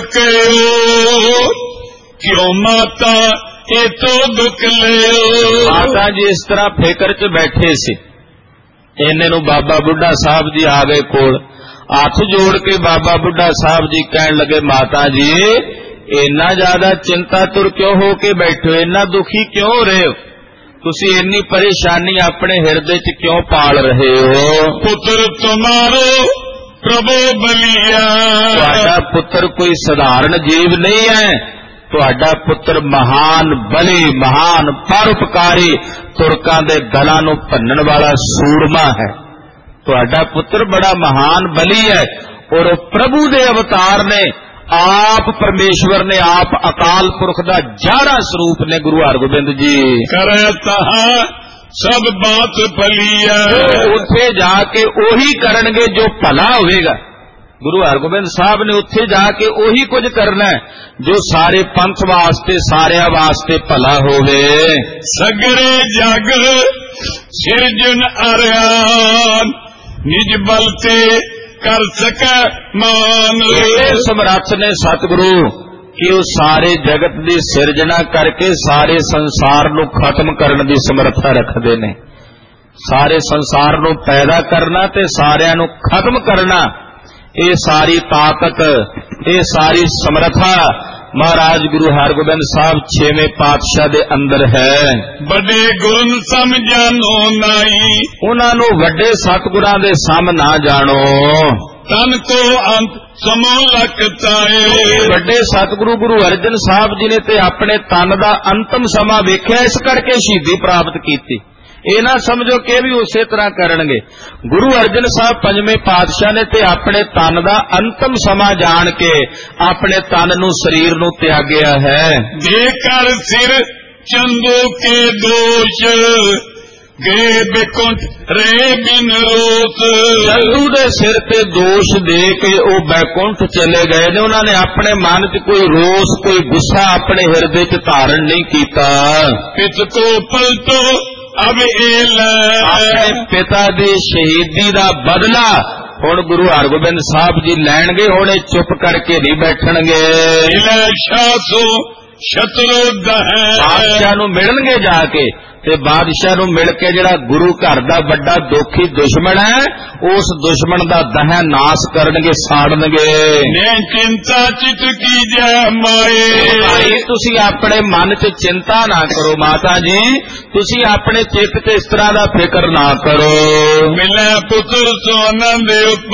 ਕਹਿਓ, ਕਿਉਂ ਮਾਤਾ ਇਹ ਤੋ ਦੁੱਖ ਲਿਓ। ਮਾਤਾ ਜੀ ਇਸ ਤਰ੍ਹਾਂ ਫਿਕਰ 'ਚ ਬੈਠੇ ਸੀ, ਇਹਨੇ ਨੂੰ ਬਾਬਾ ਬੁੱਢਾ ਸਾਹਿਬ ਜੀ ਆ ਗਏ ਕੋਲ, ਹੱਥ ਜੋੜ ਕੇ ਬਾਬਾ ਬੁੱਢਾ ਸਾਹਿਬ ਜੀ ਕਹਿਣ ਲੱਗੇ, ਮਾਤਾ ਜੀ ਇੰਨਾ ਜ਼ਿਆਦਾ ਚਿੰਤਾ ਤੁਰ ਕਿਉਂ ਹੋ ਕੇ ਬੈਠੇ ਹੋ, ਇੰਨਾ ਦੁਖੀ ਕਿਉਂ ਹੋ ਰਹੇ ਹੋ, ਤੁਸੀਂ ਇੰਨੀ ਪਰੇਸ਼ਾਨੀ ਆਪਣੇ ਹਿਰਦੇ 'ਚ ਕਿਉਂ ਪਾਲ ਰਹੇ ਹੋ। ਪੁੱਤਰ ਤੁਮਾਰੋ ਪ੍ਰਭੂ ਬਲੀਆ, ਤੁਹਾਡਾ ਪੁੱਤਰ ਕੋਈ ਸਧਾਰਨ ਜੀਵ ਨਹੀਂ ਹੈ, ਤੁਹਾਡਾ ਪੁੱਤਰ ਮਹਾਨ ਬਲੀ, ਮਹਾਨ ਪਰਉਪਕਾਰੀ, ਤੁਰਕਾਂ ਦੇ ਗਲਾਂ ਨੂੰ ਭੰਨਣ ਵਾਲਾ ਸੂਰਮਾ ਹੈ। ਤੁਹਾਡਾ ਪੁੱਤਰ ਬੜਾ ਮਹਾਨ ਬਲੀ ਹੈ, ਔਰ ਉਹ ਪ੍ਰਭੂ ਦੇ ਅਵਤਾਰ ਨੇ, ਆਪ ਪਰਮੇਸ਼ਵਰ ਨੇ, ਆਪ ਅਕਾਲ ਪੁਰਖ ਦਾ ਜਾਰਾ ਸਰੂਪ ਨੇ ਗੁਰੂ ਹਰਗੋਬਿੰਦ ਜੀ। ਕਰੈ ਤਹਾਂ ਸਭ ਬਾਤ ਭਲੀਆ, ਉੱਥੇ ਜਾ ਕੇ ਉਹੀ ਕਰਨਗੇ ਜੋ ਭਲਾ ਹੋਵੇਗਾ। ਗੁਰੂ ਹਰਗੋਬਿੰਦ ਸਾਹਿਬ ਨੇ ਉੱਥੇ ਜਾ ਕੇ ਉਹੀ ਕੁਝ ਕਰਨਾ ਹੈ ਜੋ ਸਾਰੇ ਪੰਥ ਵਾਸਤੇ, ਸਾਰਿਆਂ ਵਾਸਤੇ ਭਲਾ ਹੋਵੇ। ਸਗਰੇ ਜਗ ਸਿਰਜਣ ਅਰਿਆਨ, ਨਿਜ ਬਲ ਤੇ ਕਰ ਸਕੈ ਮਾਨ। ਇਹ ਸਮਰੱਥ ਨੇ ਸਤਿਗੁਰੂ ਕਿ ਉਹ ਸਾਰੇ ਜਗਤ ਦੀ ਸਿਰਜਣਾ ਕਰਕੇ ਸਾਰੇ ਸੰਸਾਰ ਨੂੰ ਖਤਮ ਕਰਨ ਦੀ ਸਮਰੱਥਾ ਰੱਖਦੇ ਨੇ। ਸਾਰੇ ਸੰਸਾਰ ਨੂੰ ਪੈਦਾ ਕਰਨਾ ਤੇ ਸਾਰਿਆਂ ਨੂੰ ਖਤਮ ਕਰਨਾ, ਇਹ ਸਾਰੀ ਤਾਕਤ, ਇਹ ਸਾਰੀ ਸਮਰੱਥਾ ਮਹਾਰਾਜ ਗੁਰੂ ਹਰਗੋਬਿੰਦ ਸਾਹਿਬ ਛੇਵੇਂ ਪਾਤਸ਼ਾਹ ਦੇ ਅੰਦਰ ਹੈ। ਵੱਡੇ ਗੁਰਨ ਸਮਝਾਨੋ ਨਾਈ, ਉਹਨਾਂ ਨੂੰ ਵੱਡੇ ਸਤਿਗੁਰਾਂ ਦੇ ਸਮ ਨਾ ਜਾਣੋ। ਤਨ ਕੋ ਅੰਤ ਸਮੋ ਲਖਤਾਏ, ਵੱਡੇ ਸਤਿਗੁਰੂ ਗੁਰੂ ਅਰਜਨ ਸਾਹਿਬ ਜੀ ਨੇ ਤੇ ਆਪਣੇ ਤਨ ਦਾ ਅੰਤਮ ਸਮਾਂ ਵੇਖਿਆ, ਇਸ ਕਰਕੇ ਸ਼ਹੀਦੀ ਪ੍ਰਾਪਤ ਕੀਤੀ। ਇਹ ਨਾ ਸਮਝੋ ਕਿ ਵੀ ਉਸੇ ਤਰ੍ਹਾਂ ਕਰਨਗੇ। ਗੁਰੂ ਅਰਜਨ ਸਾਹਿਬ ਪੰਜਵੇਂ ਪਾਤਸ਼ਾਹ ਨੇ ਤੇ ਆਪਣੇ ਤਨ ਦਾ ਅੰਤਮ ਸਮਾਂ ਜਾਣ ਕੇ ਆਪਣੇ ਤਨ ਨੂੰ, ਸਰੀਰ ਨੂੰ ਤਿਆਗਿਆ ਹੈ। ਦੇ ਕਰ ਸਿਰ ਚੰਦੋ ਕੇ ਦੋਸ਼, ਗੇ ਬਿਕੁੰਠ ਰੇ ਬਿਨ ਰੋਸ। ਚੰਦੂ ਦੇ ਸਿਰ ਤੇ ਦੋਸ਼ ਦੇ ਕੇ ਉਹ ਬੈਕੁੰਠ ਚਲੇ ਗਏ ਨੇ। ਉਹਨਾਂ ਨੇ ਆਪਣੇ ਮਨ 'ਚ ਕੋਈ ਰੋਸ, ਕੋਈ ਗੁੱਸਾ ਆਪਣੇ ਹਿਰਦੇ 'ਚ ਧਾਰਨ ਨਹੀਂ ਕੀਤਾ। ਪਿਤ ਕੋ ਪਲਟੋ ਅਬ ਇਹ ਲੈ, ਆਪਣੇ ਪਿਤਾ ਦੀ ਸ਼ਹੀਦੀ ਦਾ ਬਦਲਾ ਹੁਣ ਗੁਰੂ ਹਰਗੋਬਿੰਦ ਸਾਹਿਬ ਜੀ ਲੈਣਗੇ। ਹੁਣ ਇਹ ਚੁੱਪ ਕਰਕੇ ਨਹੀਂ ਬੈਠਣਗੇ। ਇਲੇ ਸ਼ਾਸੋ ਸ਼ਤਰੂ ਦਹ, ਬਾਦਸ਼ਾਹ ਨੂੰ ਮਿਲਣਗੇ ਜਾ ਕੇ, ਤੇ ਬਾਦਸ਼ਾਹ ਨੂੰ ਮਿਲ ਕੇ ਜਿਹੜਾ ਗੁਰੂ ਘਰ ਦਾ ਵੱਡਾ ਦੋਖੀ ਦੁਸ਼ਮਣ ਹੈ, ਉਸ ਦੁਸ਼ਮਣ ਦਾ ਦਹਿ ਨਾਸ ਕਰਨਗੇ, ਸਾੜਨਗੇ। ਨੇ ਚਿੰਤਾ ਚਿਤ ਕੀ ਜੈ ਮਾਏ, ਭਾਈ ਤੁਸੀਂ ਆਪਣੇ ਮਨ 'ਚ ਚਿੰਤਾ ਨਾ ਕਰੋ ਮਾਤਾ ਜੀ, ਤੁਸੀਂ ਆਪਣੇ ਚਿੱਤ 'ਚ ਇਸ ਤਰ੍ਹਾਂ ਦਾ ਫਿਕਰ ਨਾ ਕਰੋ। ਮਿਲੇ ਪੁੱਤਰ ਸੋ ਆਨੰਦ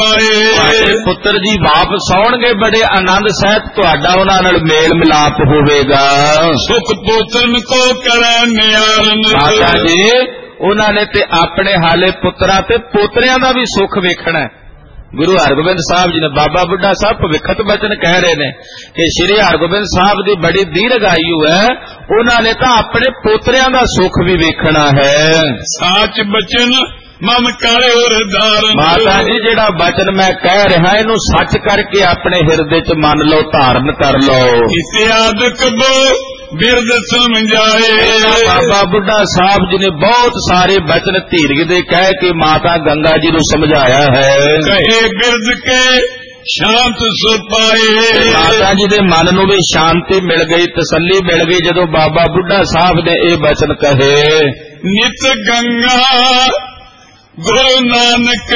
ਉਪਾਏ, ਪੁੱਤਰ ਜੀ ਵਾਪਸ ਆਉਣਗੇ, ਬੜੇ ਆਨੰਦ ਸਹਿਤ ਤੁਹਾਡਾ ਉਹਨਾਂ ਨਾਲ ਮੇਲ ਮਿਲਾਪ ਹੋਵੇਗਾ। ਸੁਖ ਪੋਤਰਨ ਕੋ ਕਰੈ ਨਿਆਰਨ, ਮਾਤਾ ਜੀ ਉਹਨਾਂ ਨੇ ਤੇ ਆਪਣੇ ਹਾਲੇ ਪੁੱਤਰਾਂ ਤੇ ਪੋਤਰਿਆਂ ਦਾ ਵੀ ਸੁੱਖ ਵੇਖਣਾ। ਗੁਰੂ ਹਰਗੋਬਿੰਦ ਸਾਹਿਬ ਜੀ ਨੇ, ਬਾਬਾ ਬੁੱਢਾ ਸਾਹਿਬ ਭਵਿੱਖਤ ਬਚਨ ਕਹਿ ਰਹੇ ਨੇ ਕਿ ਸ਼੍ਰੀ ਹਰਗੋਬਿੰਦ ਸਾਹਿਬ ਦੀ ਬੜੀ ਦੀਰਘ ਆਯੂ ਹੈ, ਉਹਨਾਂ ਨੇ ਤਾਂ ਆਪਣੇ ਪੋਤਰਿਆਂ ਦਾ ਸੁੱਖ ਵੀ ਵੇਖਣਾ ਹੈ। ਸਾਚ ਬਚਨ ਮਮ ਕਰ ਉਰਧਾਰਨ, ਮਾਤਾ ਜੀ ਜਿਹੜਾ ਬਚਨ ਮੈਂ ਕਹਿ ਰਿਹਾ ਇਹਨੂੰ ਸੱਚ ਕਰਕੇ ਆਪਣੇ ਹਿਰਦੇ 'ਚ ਮੰਨ ਲਓ, ਧਾਰਨ ਕਰ ਲਓ। ਇਸੇ ਆਦਿਕ ਬੋ ਬਿਰਦ ਸਮਝਾਏ, ਬਾਬਾ ਬੁੱਢਾ ਸਾਹਿਬ ਜੀ ਨੇ ਬਹੁਤ ਸਾਰੇ ਬਚਨ ਧੀਰਜ ਦੇ ਕਹਿ ਕੇ ਮਾਤਾ ਗੰਗਾ ਜੀ ਨੂੰ ਸਮਝਾਇਆ ਹੈ। ਕਹੇ ਬਿਰਦ ਕੇ ਸ਼ਾਂਤ ਸੁਪਾਏ, ਮਾਤਾ ਜੀ ਦੇ ਮਨ ਨੂੰ ਵੀ ਸ਼ਾਂਤੀ ਮਿਲ ਗਈ, ਤਸੱਲੀ ਮਿਲ ਗਈ ਜਦੋਂ ਬਾਬਾ ਬੁੱਢਾ ਸਾਹਿਬ ਨੇ ਇਹ ਬਚਨ ਕਹੇ। ਨਿਤ ਗੰਗਾ ਗੁਰੂ ਨਾਨਕ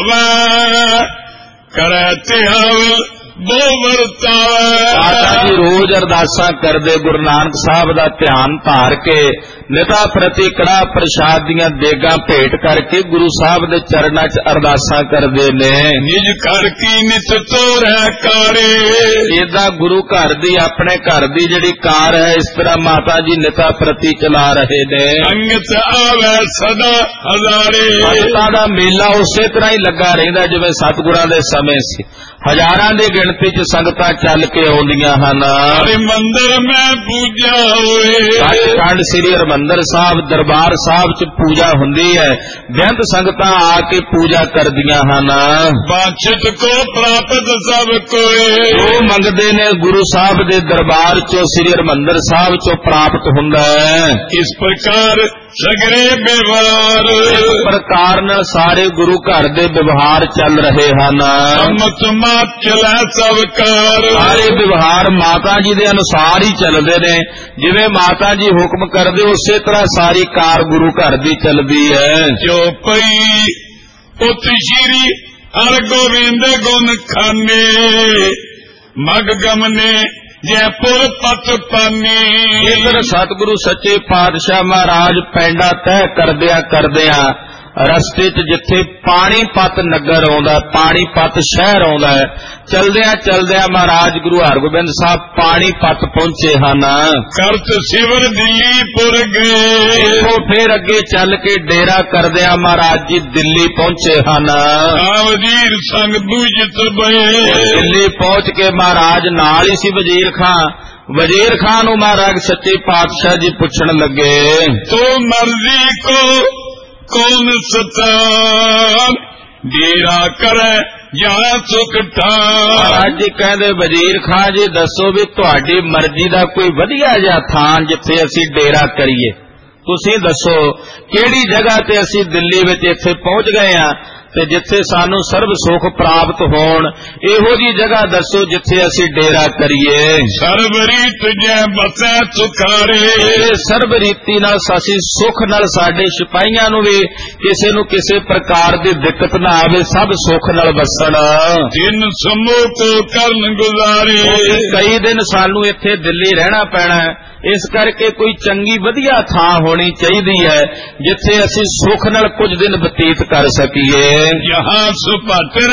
ਧਿਆਵੈ, ਕਰੈ ਧਿਆਵ ਬੋ ਵਰਤਾਵੈ। ਮਾਤਾ ਜੀ ਰੋਜ਼ ਅਰਦਾਸਾਂ ਕਰਦੇ, ਗੁਰੂ ਨਾਨਕ ਸਾਹਿਬ ਦਾ ਧਿਆਨ ਧਾਰ ਕੇ ਨਿਤਾ ਪ੍ਰਤੀ ਕੜਾਹ ਪ੍ਰਸ਼ਾਦ ਦੀਆਂ ਦੇਗਾਂ ਭੇਟ ਕਰਕੇ ਗੁਰੂ ਸਾਹਿਬ ਦੇ ਚਰਨਾਂ 'ਚ ਅਰਦਾਸਾਂ ਕਰਦੇ ਨੇ। ਨਿਜ ਘਰ ਕੀ ਨਿਤ ਤੋਰੈ ਕਾਰੇ, ਏਦਾਂ ਗੁਰੂ ਘਰ ਦੀ, ਆਪਣੇ ਘਰ ਦੀ ਜਿਹੜੀ ਕਾਰ ਹੈ, ਇਸ ਤਰ੍ਹਾਂ ਮਾਤਾ ਜੀ ਨਿਤਾ ਪ੍ਰਤੀ ਚਲਾ ਰਹੇ ਨੇ। ਅੰਗਤ ਆਵੈ ਸਦਾ ਹਜ਼ਾਰੇ, ਸੰਗਤਾਂ ਦਾ ਮੇਲਾ ਉਸੇ ਤਰ੍ਹਾਂ ਹੀ ਲੱਗਾ ਰਹਿੰਦਾ ਜਿਵੇਂ ਸਤਿਗੁਰਾਂ ਦੇ ਸਮੇਂ ਸੀ। ਹਜ਼ਾਰਾਂ ਦੀ ਗਿਣਤੀ 'ਚ ਸੰਗਤਾਂ ਚੱਲ ਕੇ ਆਉਂਦੀਆਂ ਹਨ। ਹਰਿ ਮੰਦਰ ਮੈਂ ਪੂਜਾ ਹੋਏ, ਸੱਚਖੰਡ ਸ੍ਰੀ ਹਰਿਮੰਦਰ ਸਾਹਿਬ ਦਰਬਾਰ ਸਾਹਿਬ 'ਚ ਪੂਜਾ ਹੁੰਦੀ ਹੈ, ਬੇਅੰਤ ਸੰਗਤਾਂ ਆ ਕੇ ਪੂਜਾ ਕਰਦੀਆਂ ਹਨ। ਬਾਛਤ ਕੋ ਪ੍ਰਾਪਤ ਸਭ ਕੋਏ, ਉਹ ਮੰਗਦੇ ਨੇ ਗੁਰੂ ਸਾਹਿਬ ਦੇ ਦਰਬਾਰ 'ਚੋਂ, ਸ੍ਰੀ ਹਰਿਮੰਦਰ ਸਾਹਿਬ 'ਚੋਂ ਪ੍ਰਾਪਤ ਹੁੰਦਾ ਹੈ। ਇਸ ਪ੍ਰਕਾਰ ਸਗਰੇ ਵਿਵਹਾਰ, ਇਸ ਪ੍ਰਕਾਰ ਨਾਲ ਸਾਰੇ ਗੁਰੂ ਘਰ ਦੇ ਵਿਵਹਾਰ ਚੱਲ ਰਹੇ ਹਨ। ਸਮਤ ਮਾਤ ਚਲੈ ਸਭ ਕਾਰ, ਸਾਰੇ ਵਿਵਹਾਰ ਮਾਤਾ ਜੀ ਦੇ ਅਨੁਸਾਰ ਹੀ ਚੱਲਦੇ ਨੇ। ਜਿਵੇਂ ਮਾਤਾ ਜੀ ਹੁਕਮ ਕਰਦੇ ਉਸੇ ਤਰ੍ਹਾਂ ਸਾਰੀ ਕਾਰ ਗੁਰੂ ਘਰ ਦੀ ਚੱਲਦੀ ਹੈ। ਜੋ ਪਈ ਉਤ ਸ਼੍ਰੀ ਹਰਗੋਬਿੰਦ ਗੁਣ ਖਾਨੇ, ਮਗ ਗਮਨੇ ਜੈਪੁਰ ਪਤ ਪਾਨੀ। ਇਧਰ ਸਤਿਗੁਰੂ ਸੱਚੇ ਪਾਤਸ਼ਾਹ ਮਹਾਰਾਜ ਪੈਂਡਾ ਤੈਅ ਕਰਦਿਆਂ ਕਰਦਿਆਂ ਰਸਤੇ 'ਚ ਜਿੱਥੇ ਪਾਣੀਪਤ ਨਗਰ ਆਉਂਦਾ, ਪਾਣੀਪਤ ਸ਼ਹਿਰ ਆਉਂਦਾ ਹੈ, ਚਲਦਿਆਂ ਚਲਦਿਆਂ ਮਹਾਰਾਜ ਗੁਰੂ ਹਰਗੋਬਿੰਦ ਸਾਹਿਬ ਪਾਣੀਪਤ ਪਹੁੰਚੇ ਹਨ। ਕਰਤ ਸਿਵਰ ਦਿੱਲੀਪੁਰ ਗਏ, ਇੱਥੋਂ ਫੇਰ ਅੱਗੇ ਚੱਲ ਕੇ ਡੇਰਾ ਕਰਦਿਆਂ ਮਹਾਰਾਜ ਜੀ ਦਿੱਲੀ ਪਹੁੰਚੇ ਹਨ। ਵਜ਼ੀਰ ਸੰਗ ਬੂਝਤ ਬਏ, ਦਿੱਲੀ ਪਹੁੰਚ ਕੇ ਮਹਾਰਾਜ ਨਾਲ ਹੀ ਸੀ ਵਜ਼ੀਰ ਖਾਂ। ਵਜ਼ੀਰ ਖਾਂ ਨੂੰ ਮਹਾਰਾਜ ਸੱਚੇ ਪਾਤਸ਼ਾਹ ਜੀ ਪੁੱਛਣ ਲੱਗੇ, ਤੋ ਮਰਜ਼ੀ ਕੋ ਕੌਣ ਸਤਾਨ, ਡੇਰਾ ਕਰੈ ਜਾਂ ਸੁਖ ਠਾਨ। ਅੱਜ ਜੀ ਕਹਿੰਦੇ ਵਜ਼ੀਰ ਖਾਂ ਜੀ ਦੱਸੋ ਵੀ ਤੁਹਾਡੀ ਮਰਜ਼ੀ ਦਾ ਕੋਈ ਵਧੀਆ ਜਿਹਾ ਥਾਂ ਜਿੱਥੇ ਅਸੀਂ ਡੇਰਾ ਕਰੀਏ, ਤੁਸੀਂ ਦੱਸੋ ਕਿਹੜੀ ਜਗ੍ਹਾ ਤੇ ਅਸੀਂ ਦਿੱਲੀ ਵਿੱਚ ਇੱਥੇ ਪਹੁੰਚ ਗਏ ਆ ਤੇ ਜਿੱਥੇ ਸਾਨੂੰ ਸਰਬ ਸੁਖ ਪ੍ਰਾਪਤ ਹੋਣ, ਇਹੋ ਜੀ ਜਗ੍ਹਾ ਦੱਸੋ ਜਿੱਥੇ ਅਸੀਂ ਡੇਰਾ ਕਰੀਏ। ਸਰਬ ਰੀਤ ਜੈ ਬਸੈ ਸੁਖਾਰੇ, ਸਰਬ ਰੀਤੀ ਨਾਲ ਅਸੀਂ ਸੁਖ ਨਾਲ ਸਾਡੇ ਸਿਪਾਹੀਆਂ ਨੂੰ ਵੀ ਕਿਸੇ ਨੂੰ ਕਿਸੇ ਪ੍ਰਕਾਰ ਦੀ ਦਿੱਕਤ ਨਾ ਆਵੇ, ਸਭ ਸੁਖ ਨਾਲ ਵਸਣ। ਦਿਨ ਸਮੂਹ ਕੋ ਕਰਨ ਗੁਜ਼ਾਰੇ, ਕਈ ਦਿਨ ਸਾਨੂੰ ਇੱਥੇ ਦਿੱਲੀ ਰਹਿਣਾ ਪੈਣਾ, ਇਸ ਕਰਕੇ ਕੋਈ ਚੰਗੀ ਵਧੀਆ ਥਾਂ ਹੋਣੀ ਚਾਹੀਦੀ ਹੈ ਜਿੱਥੇ ਅਸੀਂ ਸੁਖ ਨਾਲ ਕੁਝ ਦਿਨ ਬਤੀਤ ਕਰ ਸਕੀਏ। ਜਹਾਂ ਸੁਪਾਤਰ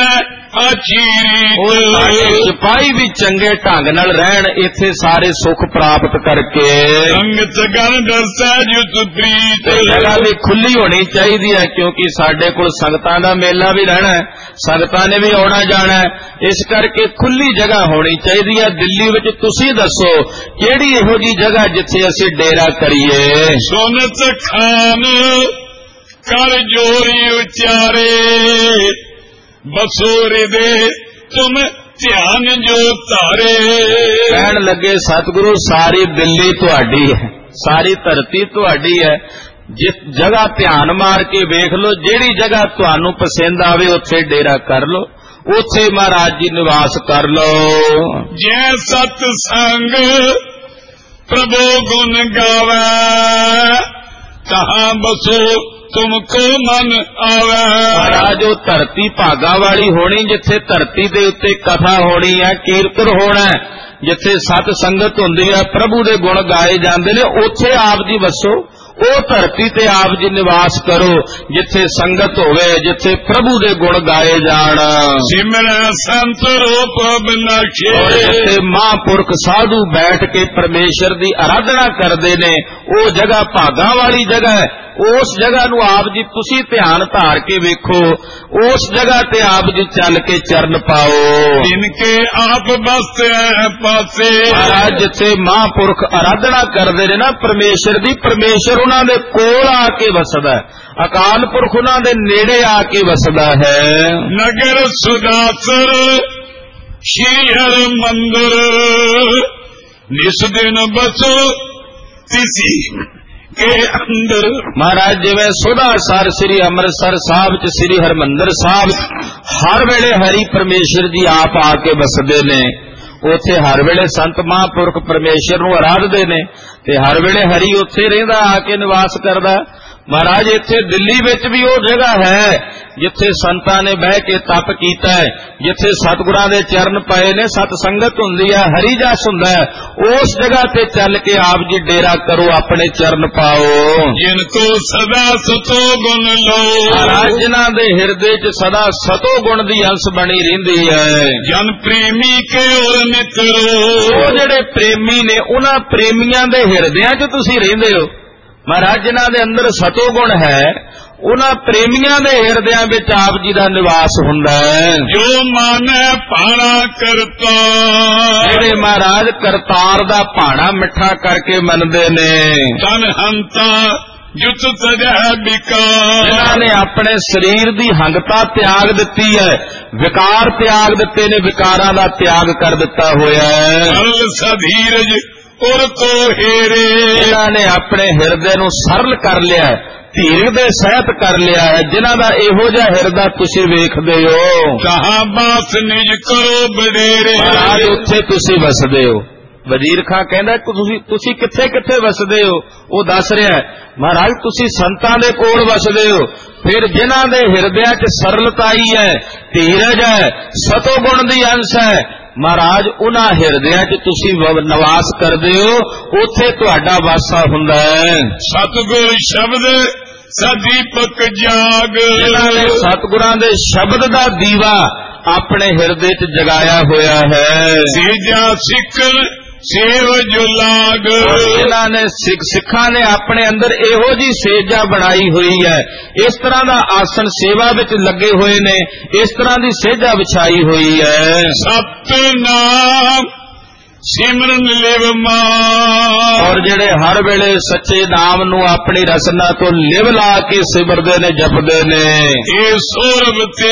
ਆਚੀਰੀ, ਸਿਪਾਹੀ ਵੀ ਚੰਗੇ ਢੰਗ ਨਾਲ ਰਹਿਣ ਇੱਥੇ ਸਾਰੇ ਸੁਖ ਪ੍ਰਾਪਤ ਕਰਕੇ। ਸੰਗਤ ਗਣ ਦਰਸੈ ਜੁਤ ਪ੍ਰੀਤ, ਜਗ੍ਹਾ ਵੀ ਖੁੱਲੀ ਹੋਣੀ ਚਾਹੀਦੀ ਹੈ ਕਿਉਂਕਿ ਸਾਡੇ ਕੋਲ ਸੰਗਤਾਂ ਦਾ ਮੇਲਾ ਵੀ ਰਹਿਣਾ ਹੈ, ਸੰਗਤਾਂ ਨੇ ਵੀ ਆਉਣਾ ਜਾਣਾ ਹੈ, ਇਸ ਕਰਕੇ ਖੁੱਲੀ ਜਗ੍ਹਾ ਹੋਣੀ ਚਾਹੀਦੀ ਹੈ। ਦਿੱਲੀ ਵਿੱਚ ਤੁਸੀਂ ਦੱਸੋ ਕਿਹੜੀ ਇਹੋ ਜੀ ਜਗ੍ਹਾ ਜਿੱਥੇ ਅਸੀਂ ਡੇਰਾ ਕਰੀਏ। ਸੋਨਤ ਖਾਨ ਕਰ ਜੋਰੀ ਉਚਾਰੇ, ਬਸੋਰੇ ਦੇ ਤੁਮ ਧਿਆਨ ਜੋ ਧਾਰੇ। ਕਹਿਣ ਲੱਗੇ ਸਤਿਗੁਰੂ ਸਾਰੀ ਦਿੱਲੀ ਤੁਹਾਡੀ ਹੈ, ਸਾਰੀ ਧਰਤੀ ਤੁਹਾਡੀ ਹੈ, ਜਿਸ ਜਗ੍ਹਾ ਧਿਆਨ ਮਾਰ ਕੇ ਵੇਖ ਲਓ, ਜਿਹੜੀ ਜਗ੍ਹਾ ਤੁਹਾਨੂੰ ਪਸੰਦ ਆਵੇ ਉੱਥੇ ਡੇਰਾ ਕਰ ਲਓ, ਉੱਥੇ ਮਹਾਰਾਜ ਜੀ ਨਿਵਾਸ ਕਰ ਲਓ। ਜੈ ਸਤ ਸੰਗ ਪ੍ਰਭੂ ਗੁਣ ਗਾਵੈ, ਤਹਾਂ ਬਸੋ ਤੁਮਕੋ ਮਨ ਆਵੈ। ਮਹਾਰਾਜ ਉਹ ਧਰਤੀ ਭਾਗਾ ਵਾਲੀ ਹੋਣੀ ਜਿੱਥੇ ਧਰਤੀ ਦੇ ਉੱਤੇ ਕਥਾ ਹੋਣੀ ਹੈ, ਕੀਰਤਨ ਹੋਣਾ, ਜਿੱਥੇ ਸਤ ਸੰਗਤ ਹੁੰਦੀ ਹੈ, ਪ੍ਰਭੂ ਦੇ ਗੁਣ ਗਾਏ ਜਾਂਦੇ ਨੇ, ਉੱਥੇ ਆਪ ਜੀ ਵਸੋ। ਉਹ ਧਰਤੀ ਤੇ ਆਪ ਜੀ ਨਿਵਾਸ ਕਰੋ ਜਿੱਥੇ ਸੰਗਤ ਹੋਵੇ, ਜਿੱਥੇ ਪ੍ਰਭੂ ਦੇ ਗੁਣ ਗਾਏ ਜਾਣ। ਸਿਮਰਨ ਸੰਤ ਰੂਪ ਬਿਨਾਸ਼ੇ, ਜਿੱਥੇ ਮਹਾਂਪੁਰਖ ਸਾਧੂ ਬੈਠ ਕੇ ਪਰਮੇਸ਼ਰ ਦੀ ਆਰਾਧਨਾ ਕਰਦੇ ਨੇ, ਉਹ ਜਗ੍ਹਾ ਭਾਗਾ ਵਾਲੀ ਜਗ੍ਹਾ ਹੈ। ਉਸ ਜਗ੍ਹਾ ਨੂੰ ਆਪ ਜੀ ਤੁਸੀਂ ਧਿਆਨ ਧਾਰ ਕੇ ਵੇਖੋ, ਉਸ ਜਗ੍ਹਾ ਤੇ ਆਪ ਜੀ ਚੱਲ ਕੇ ਚਰਨ ਪਾਓ। ਇਨਕੇ ਆਪ ਬਸਤੇ ਪਾਸੇ, ਮਹਾਰਾਜ ਜਿੱਥੇ ਮਹਾਂਪੁਰਖ ਆਰਾਧਨਾ ਕਰਦੇ ਨੇ ਨਾ ਪਰਮੇਸ਼ਰ ਦੀ, ਪਰਮੇਸ਼ਰ ਉਹਨਾਂ ਦੇ ਕੋਲ ਆ ਕੇ ਵਸਦਾ ਹੈ, ਅਕਾਲ ਪੁਰਖ ਉਹਨਾਂ ਦੇ ਨੇੜੇ ਆ ਕੇ ਵਸਦਾ ਹੈ। ਨਗਰ ਸੁਦਾਸਰ ਸ਼੍ਰੀ ਹਰਿ ਮੰਦਰ, ਨਿਸ ਦਿਨ ਬਸੋ ਤਿਸੀ ਕੇ ਅੰਦਰ। ਮਹਾਰਾਜ ਜਿਵੇਂ ਸੁਦਾਸਰ ਸ੍ਰੀ ਅੰਮ੍ਰਿਤਸਰ ਸਾਹਿਬ ਚ, ਸ੍ਰੀ ਹਰਿਮੰਦਰ ਸਾਹਿਬ ਹਰ ਵੇਲੇ ਹਰੀ ਪਰਮੇਸ਼ਰ ਜੀ ਆਪ ਆ ਕੇ ਵਸਦੇ ਨੇ, ਉੱਥੇ ਹਰ ਵੇਲੇ ਸੰਤ ਮਹਾਂਪੁਰਖ ਪਰਮੇਸ਼ਰ ਨੂੰ ਆਰਾਧਦੇ ਨੇ ਤੇ ਹਰ ਵੇਲੇ ਹਰੀ ਉੱਥੇ ਰਹਿੰਦਾ, ਆ ਕੇ ਨਿਵਾਸ ਕਰਦਾ। ਮਹਾਰਾਜ ਇੱਥੇ ਦਿੱਲੀ ਵਿੱਚ ਵੀ ਉਹ ਜਗ੍ਹਾ ਹੈ ਜਿੱਥੇ ਸੰਤਾਂ ਨੇ ਬਹਿ ਕੇ ਤਪ ਕੀਤਾ ਹੈ, ਜਿੱਥੇ ਸਤਿਗੁਰਾਂ ਦੇ ਚਰਨ ਪਏ ਨੇ, ਸਤ ਸੰਗਤ ਹੁੰਦੀ ਹੈ, ਹਰੀ ਜਸ ਹੁੰਦਾ ਹੈ, ਉਸ ਜਗ੍ਹਾ ਤੇ ਚੱਲ ਕੇ ਆਪ ਜੀ ਡੇਰਾ ਕਰੋ, ਆਪਣੇ ਚਰਨ ਪਾਓ। ਜਿਨ ਕੋ ਸਦਾ ਸਤੋ ਗੁਣ ਲੋ, ਮਹਾਰਾਜ ਜਿਨ੍ਹਾਂ ਦੇ ਹਿਰਦੇ 'ਚ ਸਦਾ ਸਤੋ ਗੁਣ ਦੀ ਅੰਸ਼ ਬਣੀ ਰਹਿੰਦੀ ਹੈ। ਜਨ ਪ੍ਰੇਮੀ ਕੇ ਔਰ ਨਿਤਰੋ, ਉਹ ਜਿਹੜੇ ਪ੍ਰੇਮੀ ਨੇ ਉਹਨਾਂ ਪ੍ਰੇਮੀਆਂ ਦੇ ਹਿਰਦਿਆਂ 'ਚ ਤੁਸੀਂ ਰਹਿੰਦੇ ਹੋ। ਮਹਾਰਾਜ ਜਿਨ੍ਹਾਂ ਦੇ ਅੰਦਰ ਸਤੋ ਗੁਣ ਹੈ, ਉਹਨਾਂ ਪ੍ਰੇਮੀਆਂ ਦੇ ਹਿਰਦਿਆਂ ਵਿੱਚ ਆਪ ਜੀ ਦਾ ਨਿਵਾਸ ਹੁੰਦਾ ਹੈ। ਜੋ ਮਾਨੈ ਭਾਣਾ ਕਰਤਾ, ਜਿਹੜੇ ਮਹਾਰਾਜ ਕਰਤਾਰ ਦਾ ਭਾਣਾ ਮਿੱਠਾ ਕਰਕੇ ਮੰਨਦੇ ਨੇ। ਤਨ ਹੰਤਾ ਜੁਤ ਤਜੈ ਵਿਕਾਰ, ਜਿਨ੍ਹਾਂ ਨੇ ਆਪਣੇ ਸਰੀਰ ਦੀ ਹੰਗਤਾ ਤਿਆਗ ਦਿੱਤੀ ਹੈ, ਵਿਕਾਰ ਤਿਆਗ ਦਿੱਤੇ ਨੇ, ਵਿਕਾਰਾਂ ਦਾ ਤਿਆਗ ਕਰ ਦਿੱਤਾ ਹੋਇਆ ਹੈ। ਸਰਲ ਸਧੀਰਜ ਔਰ ਕੋ ਹੇਰੇ, ਜਿਨ੍ਹਾਂ ਨੇ ਆਪਣੇ ਹਿਰਦੇ ਨੂੰ ਸਰਲ ਕਰ ਲਿਆ, ਧੀਰਜ ਦੇ ਸਹਿਤ ਕਰ ਲਿਆ ਹੈ, ਜਿਨ੍ਹਾਂ ਦਾ ਇਹੋ ਜਿਹਾ ਹਿਰਦਾ ਤੁਸੀਂ ਵੇਖਦੇ ਹੋ। ਕਹਾਂ ਬਾਸ ਨਿਜ ਕਰੋ ਬਡੇਰੇ, ਮਹਾਰਾਜ ਉੱਥੇ ਤੁਸੀਂ ਵਸਦੇ ਹੋ। ਵਜ਼ੀਰ ਖਾਂ ਕਹਿੰਦਾ ਤੁਸੀਂ ਤੁਸੀਂ ਕਿੱਥੇ ਕਿੱਥੇ ਵਸਦੇ ਹੋ, ਉਹ ਦੱਸ ਰਿਹਾ ਮਹਾਰਾਜ ਤੁਸੀਂ ਸੰਤਾਂ ਦੇ ਕੋਲ ਵਸਦੇ ਹੋ। ਫਿਰ ਜਿਨ੍ਹਾਂ ਦੇ ਹਿਰਦਿਆਂ 'ਚ ਸਰਲਤਾਈ ਹੈ, ਧੀਰਜ ਹੈ, ਸਤੋ ਗੁਣ ਦੀ ਅੰਸ਼ ਹੈ, ਮਹਾਰਾਜ ਉਹਨਾਂ ਹਿਰਦਿਆਂ 'ਚ ਤੁਸੀਂ ਨਿਵਾਸ ਕਰਦੇ ਹੋ, ਉੱਥੇ ਤੁਹਾਡਾ ਵਾਸਾ ਹੁੰਦਾ ਹੈ। ਸਤਿਗੁਰ ਸ਼ਬਦ ਸਦੀਪਕ ਜਾਗ, ਜਿਨ੍ਹਾਂ ਨੇ ਸਤਿਗੁਰਾਂ ਦੇ ਸ਼ਬਦ ਦਾ ਦੀਵਾ ਆਪਣੇ ਹਿਰਦੇ 'ਚ ਜਗਾਇਆ ਹੋਇਆ ਹੈ। ਸੇਜਾ ਸਿੱਖ ਸੇਵ ਜੋ ਲਾਗ, ਜਿਨ੍ਹਾਂ ਨੇ ਸਿੱਖ ਸਿੱਖਾਂ ਨੇ ਆਪਣੇ ਅੰਦਰ ਇਹੋ ਜੀ ਸੇਜਾ ਬਣਾਈ ਹੋਈ ਹੈ, ਇਸ ਤਰ੍ਹਾਂ ਦਾ ਆਸਣ ਸੇਵਾ ਵਿੱਚ ਲੱਗੇ ਹੋਏ ਨੇ, ਇਸ ਤਰ੍ਹਾਂ ਦੀ ਸੇਜਾ ਵਿਛਾਈ ਹੋਈ ਹੈ। ਸਤਿਨਾਮ ਸਿਮਰਨ ਲਿਵ ਮਾਨ, ਔਰ ਜਿਹੜੇ ਹਰ ਵੇਲੇ ਸੱਚੇ ਨਾਮ ਨੂੰ ਆਪਣੀ ਰਸਨਾ ਤੋਂ ਲਿਵ ਲਾ ਕੇ ਸਿਮਰਦੇ ਨੇ, ਜਪਦੇ ਨੇ। ਇਹ ਸੋਰਬ ਤੇ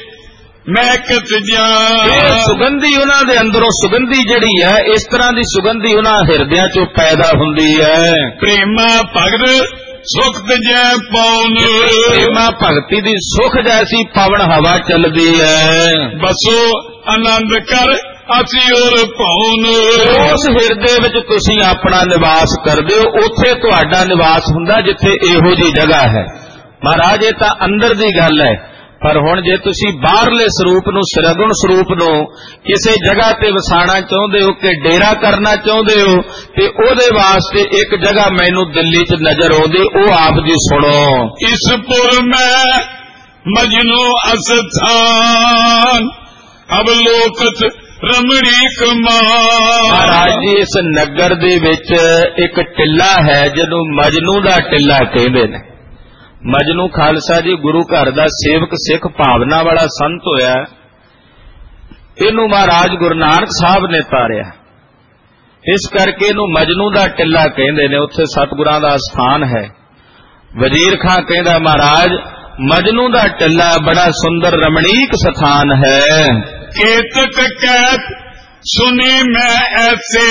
ਮਹਿਕਤ ਜਾਨ, ਸੁਗੰਧੀ ਉਹਨਾਂ ਦੇ ਅੰਦਰੋਂ ਸੁਗੰਧੀ ਜਿਹੜੀ ਹੈ, ਇਸ ਤਰ੍ਹਾਂ ਦੀ ਸੁਗੰਧੀ ਉਹਨਾਂ ਹਿਰਦਿਆਂ ਚੋਂ ਪੈਦਾ ਹੁੰਦੀ ਹੈ। ਪ੍ਰੇਮਾ ਭਗਤ ਸੁਖ ਜੈ ਪਉਨ। ਪ੍ਰੇਮਾ ਭਗਤੀ ਦੀ ਸੁਖ ਜੈਸੀ ਪਵਨ ਹਵਾ ਚੱਲਦੀ ਹੈ। ਬਸੋ ਆਨੰਦ ਕਰ ਅਸੀਂ ਔਰ ਪਉਨ। ਉਸ ਹਿਰਦੇ ਵਿੱਚ ਤੁਸੀਂ ਆਪਣਾ ਨਿਵਾਸ ਕਰਦੇ ਹੋ, ਉੱਥੇ ਤੁਹਾਡਾ ਨਿਵਾਸ ਹੁੰਦਾ ਜਿੱਥੇ ਇਹੋ ਜਿਹੀ ਜਗ੍ਹਾ ਹੈ। ਮਹਾਰਾਜ ਇਹ ਤਾਂ ਅੰਦਰ ਦੀ ਗੱਲ ਹੈ, ਪਰ ਹੁਣ ਜੇ ਤੁਸੀਂ ਬਾਹਰਲੇ ਸਰੂਪ ਨੂੰ, ਸਰਗੁਣ ਸਰੂਪ ਨੂੰ ਕਿਸੇ ਜਗ੍ਹਾ ਤੇ ਵਸਾਣਾ ਚਾਹੁੰਦੇ ਹੋ ਕਿ ਡੇਰਾ ਕਰਨਾ ਚਾਹੁੰਦੇ ਹੋ, ਤੇ ਉਹਦੇ ਵਾਸਤੇ ਇੱਕ ਜਗ੍ਹਾ ਮੈਨੂੰ ਦਿੱਲੀ 'ਚ ਨਜ਼ਰ ਆਉਂਦੀ, ਉਹ ਆਪ ਜੀ ਸੁਣੋ। ਇਸ ਪੁਰ ਮੈਂ ਮਜਨੂ ਅਸਥਾਨ ਅਵਲੋਕਤ ਰਮਣੀਕ ਮਹਾਰਾਜ ਜੀ ਇਸ ਨਗਰ ਦੇ ਵਿੱਚ ਇੱਕ ਟਿੱਲਾ ਹੈ ਜਿਹਨੂੰ ਮਜਨੂ ਦਾ ਟਿੱਲਾ ਕਹਿੰਦੇ ਨੇ। ਮਜਨੂ ਖਾਲਸਾ ਜੀ ਗੁਰੂ ਘਰ ਦਾ ਸੇਵਕ ਸਿੱਖ ਭਾਵਨਾ ਵਾਲਾ ਸੰਤ ਹੋਇਆ, ਇਹਨੂੰ ਮਹਾਰਾਜ ਗੁਰੂ ਨਾਨਕ ਸਾਹਿਬ ਨੇ ਤਾਰਿਆ, ਇਸ ਕਰਕੇ ਇਹਨੂੰ ਮਜਨੂ ਦਾ ਟਿੱਲਾ ਕਹਿੰਦੇ ਨੇ। ਉੱਥੇ ਸਤਿਗੁਰਾਂ ਦਾ ਸਥਾਨ ਹੈ। ਵਜ਼ੀਰ ਖਾਂ ਕਹਿੰਦਾ ਮਹਾਰਾਜ ਮਜਨੂ ਦਾ ਟਿੱਲਾ ਬੜਾ ਸੁੰਦਰ ਰਮਣੀਕ ਸਥਾਨ ਹੈ। केतक कैत सुनी मैं ऐसे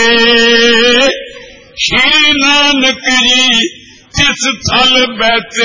श्री नानक जी जिस थल बैठे।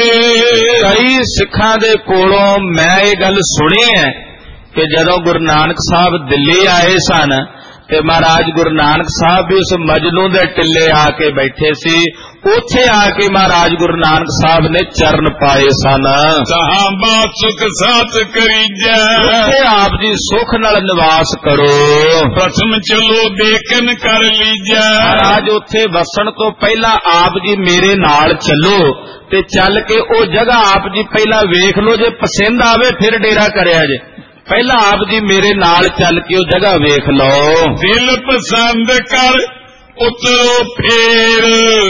कई सिखां दे कोलों मैं ये गल सुनी है कि जदों गुरु नानक साहब दिल्ली आए सन ते महाराज गुरु नानक साहब भी उस मजनू दे टिल्ले आके बैठे सी, उथे आके महाराज गुरु नानक साहब ने चरण पाए सन। तहां बात सुख साथ करीजै, उथे आप जी सुख नाल निवास करो। प्रथम चलो देखन कर लीजै, महाराज उथे वसन तो पहला आप जी मेरे नाल चलो ते चल के ओ जगह आप जी पहला वेख लो, जे पसंद आवे फिर डेरा करिया जे। पहला आप जी मेरे नाल चल के वो जगह वेख लो। दिल पसंद कर उतरो फेर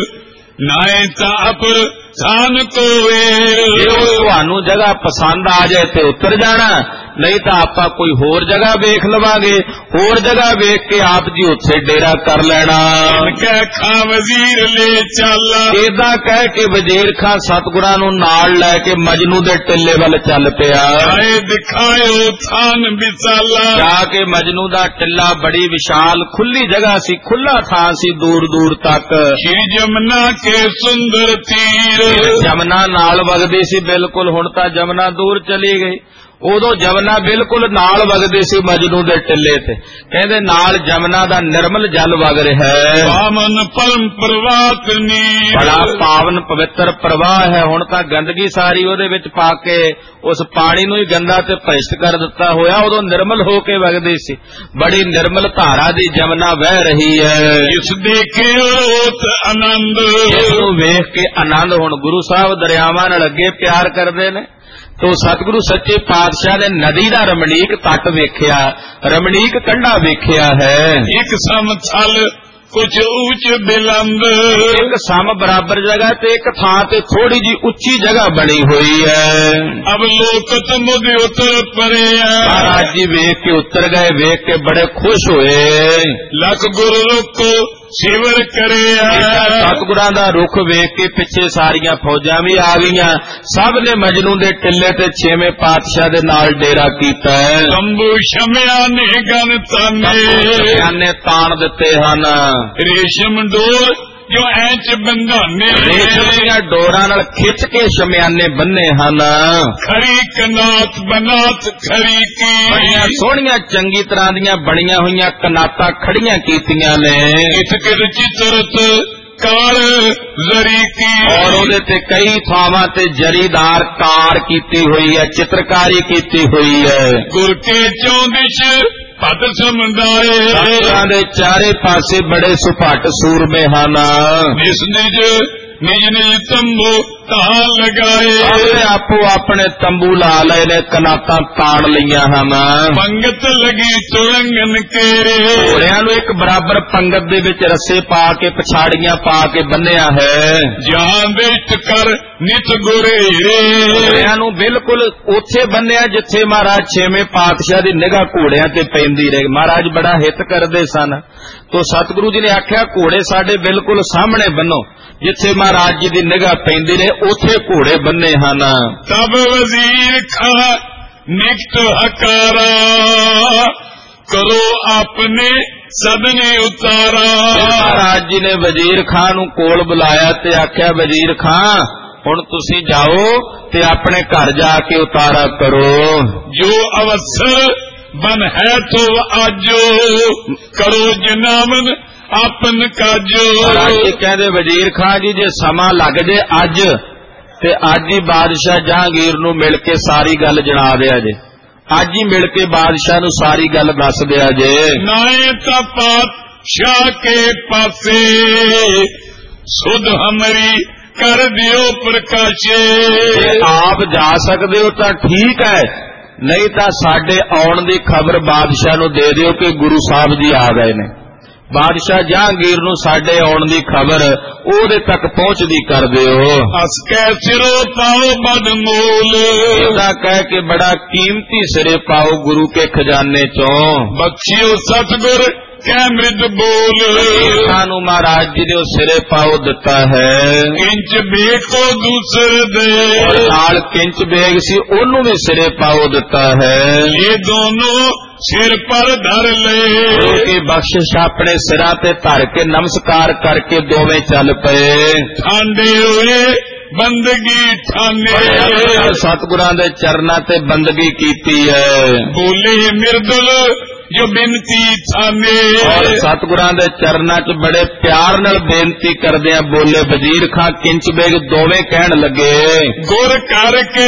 नाए ताप सान को ਤੁਹਾਨੂੰ जगह पसंद आ जाए तो उतर जाना, नहीं तो आप कोई होर जगह वेख लवांगे, होर जगह वेख के आप जी उत्थे डेरा कर लेना। कह खा वजीर ले चल, इदा कह के वजीर खां सतगुरां नूं नाल लैके मजनू दे टिल्ले वल चल पिया। दिखायो थान विशाला, जाके मजनू दा टिल्ला बड़ी विशाल खुली जगह सी, खुला थां सी दूर दूर तक। श्री जमुना के सुंदर तीर, जमुना नाल वगदी सी बिल्कुल। हुण तां जमुना दूर चली गई, उदों जमुना बिल्कुल नाल वगदी सी मजनू दे टिल्ले ते। कहंदे नाल जमुना दा निर्मल जल वग रिहा है। पावन परम प्रवाह नीर, बड़ा पावन पवित्र प्रवाह है। हुण तां गंदगी सारी ओदे विच पा के उस पानी नूं ही गंदा ते भ्रष्ट कर दिता होया, उदों निर्मल हो के वगदी सी। बड़ी निर्मल धारा दी जमुना वह रही है। इस देखे ओत आनंद, इसनूं वेख के आनंद। हुण गुरु साहब दरियावां नाल अगे प्यार करदे ने, तो सतगुरु सच्चे पातशाह ने नदी दा रमणीक तट वेख्या, रमणीक कंढा वेख्या है। एक समथल कुछ ऊंच बुलंद, एक सम बराबर जगह ते एक थां ते थोड़ी जी उच्ची जगह बनी हुई है। अब लोकत मुझे उतर परे, महाराज जी वेख के उतर गए, वेख के बड़े खुश हुए। लख गुरु रुख शिवर करे, सतगुरां दा रुख वेख के पिछे सारियां फौजां भी आ गईयां। सब ने मजनू दे टिल्ले ते छेवें पातशाह दे नाल डेरा कीता है। तंबू शमिया ने गन ताने, ने तान दिते हन। रेशम डोर जो ऐच बंधाने, रेशम दीयां डोरां नाल खिच के शमियाने बन्ने हन। खरी कनात बनात खरी की, बड़ियां सोहणियां चंगी तरह दीयां बणियां होईयां कनातां खड़ियां कीतियां ने। इस किर चित्रत कार जरी की, और ओदे ते कई थावां ते जरीदार कार कीती हुई है, चित्रकारी कीती हुई है। गुर के चौदिश पद समुदाय, दे चारे पासे बड़े सुपट सूरमे हन। निज निज निज निज तंबू तां लगाए, आपो अपने तंबू ला लए ने, कनातां ताण लईयां हन। पंगत लगी तुरंगन केरे, घोड़ियां नूं एक बराबर पंगत दे विच रस्से पा के पछाड़ियां पा के बन्निया है। जहां बेट कर नित गुरे, घोड़ियां नूं बिल्कुल उत्थे बन्निया जिथे महाराज छेवें पातशाह दी निगाह घोड़ियां ते पैंदी रही। महाराज बड़ा हित करदे सन, तो सतगुरु जी ने आख्या घोड़े साडे बिल्कुल सामने बन्नो, जिथे महाराज जी दी निगाह पैंदी रहे उथे घोड़े बन्ने हन। तब वजीर खा निकट हकारा, करो अपने सदने उतारा। महाराज जी ने वजीर खां नूं कोल बुलाया ते आख्या वजीर खां ਹੁਣ ਤੁਸੀਂ ਜਾਓ ਤੇ ਆਪਣੇ ਘਰ ਜਾ ਕੇ ਉਤਾਰਾ ਕਰੋ। ਜੋ ਅਵਸਰ ਬਨ ਹੈ ਤੋ ਆਜੋ, ਕਰੋ ਜਨਾਵਨ ਆਪਨ ਕਾਜੋ। ਰਾਜੇ ਕਹਿੰਦੇ ਵਜ਼ੀਰ ਖਾਨ ਜੀ ਜੇ ਸਮਾਂ ਲੱਗ ਜੇ ਅੱਜ ਤੇ ਅੱਜ ਹੀ ਬਾਦਸ਼ਾਹ ਜਹਾਂਗੀਰ ਨੂੰ ਮਿਲ ਕੇ ਸਾਰੀ ਗੱਲ ਜਣਾ ਦਿਆ ਜੇ, ਅੱਜ ਹੀ ਮਿਲ ਕੇ ਬਾਦਸ਼ਾਹ ਨੂੰ ਸਾਰੀ ਗੱਲ ਦੱਸ ਦਿਆ ਜੇ। ਨਾਏ ਤਾਂ ਪਾਤਸ਼ਾਹ ਕੇ ਪਾਸੇ ਸੁਧ ਹਮਰੀ ਕਰ ਦਿਓ ਪ੍ਰਕਾਸ਼ੇ। ਜੇ ਆਪ ਜਾ ਸਕਦੇ ਹੋ ਤਾਂ ਠੀਕ ਹੈ, ਨਹੀਂ ਤਾਂ ਸਾਡੇ ਆਉਣ ਦੀ ਖਬਰ ਬਾਦਸ਼ਾਹ ਨੂੰ ਦੇ ਦਿਓ ਕਿ ਗੁਰੂ ਸਾਹਿਬ ਜੀ ਆ ਗਏ ਨੇ। ਬਾਦਸ਼ਾਹ ਜਹਾਂਗੀਰ ਨੂੰ ਸਾਡੇ ਆਉਣ ਦੀ ਖਬਰ ਉਹਦੇ ਤੱਕ ਪਹੁੰਚਦੀ ਕਰ ਦਿਓ। ਅਸ ਕੈ ਸਿਰੋ ਪਾਓ ਬਦਮੂਲ, ਇਹਦਾ ਕਹਿ ਕੇ ਬੜਾ ਕੀਮਤੀ ਸਿਰੇ ਪਾਓ ਗੁਰੂ ਕੇ ਖਜ਼ਾਨੇ ਚੋਂ। ਬਖਸ਼ਿਓ ਸਤਿਗੁਰ ਕੈ ਮ੍ਰਿਦ ਬੋਲ, ਸਾਨੂੰ ਮਹਾਰਾਜ ਜੀ ਨੇ ਉਹ ਸਿਰੇ ਪਾਓ ਦਿੱਤਾ ਹੈ। ਕਿੰਚ ਬੇਗ ਕੋ ਦੂਸਰ ਦੇ, ਔਰ ਨਾਲ ਕਿੰਚ ਬੇਗ ਸੀ ਉਹਨੂੰ ਵੀ ਸਿਰੇ ਪਾਓ ਦਿੱਤਾ ਹੈ। ਇਹ ਦੋਨੋਂ ਸਿਰ ਪਰ ਧਰ ਲੈ, ਕਿ ਬਖਸ਼ਿਸ਼ ਆਪਣੇ ਸਿਰਾਂ ਤੇ ਧਰ ਕੇ ਨਮਸਕਾਰ ਕਰਕੇ ਦੋਵੇਂ ਚੱਲ ਪਏ। ਠਾਂਡੇ ਹੋਏ ਬੰਦਗੀ ਠਾਨੇ, ਸਤਿਗੁਰਾਂ ਦੇ ਚਰਨਾਂ ਤੇ ਬੰਦਗੀ ਕੀਤੀ ਹੈ। ਬੋਲੇ ਮਿਰਦਲ ਜੋ ਬੇਨਤੀ ਥਾਨੇ, ਔਰ ਸਤਿਗੁਰਾਂ ਦੇ ਚਰਨਾਂ 'ਚ ਬੜੇ ਪਿਆਰ ਨਾਲ ਬੇਨਤੀ ਕਰਦਿਆਂ ਬੋਲੇ ਵਜ਼ੀਰ ਖਾਂ ਕਿੰਚ ਬੇਗ ਦੋਵੇਂ ਕਹਿਣ ਲੱਗੇ, ਗੁਰ ਕਰਕੇ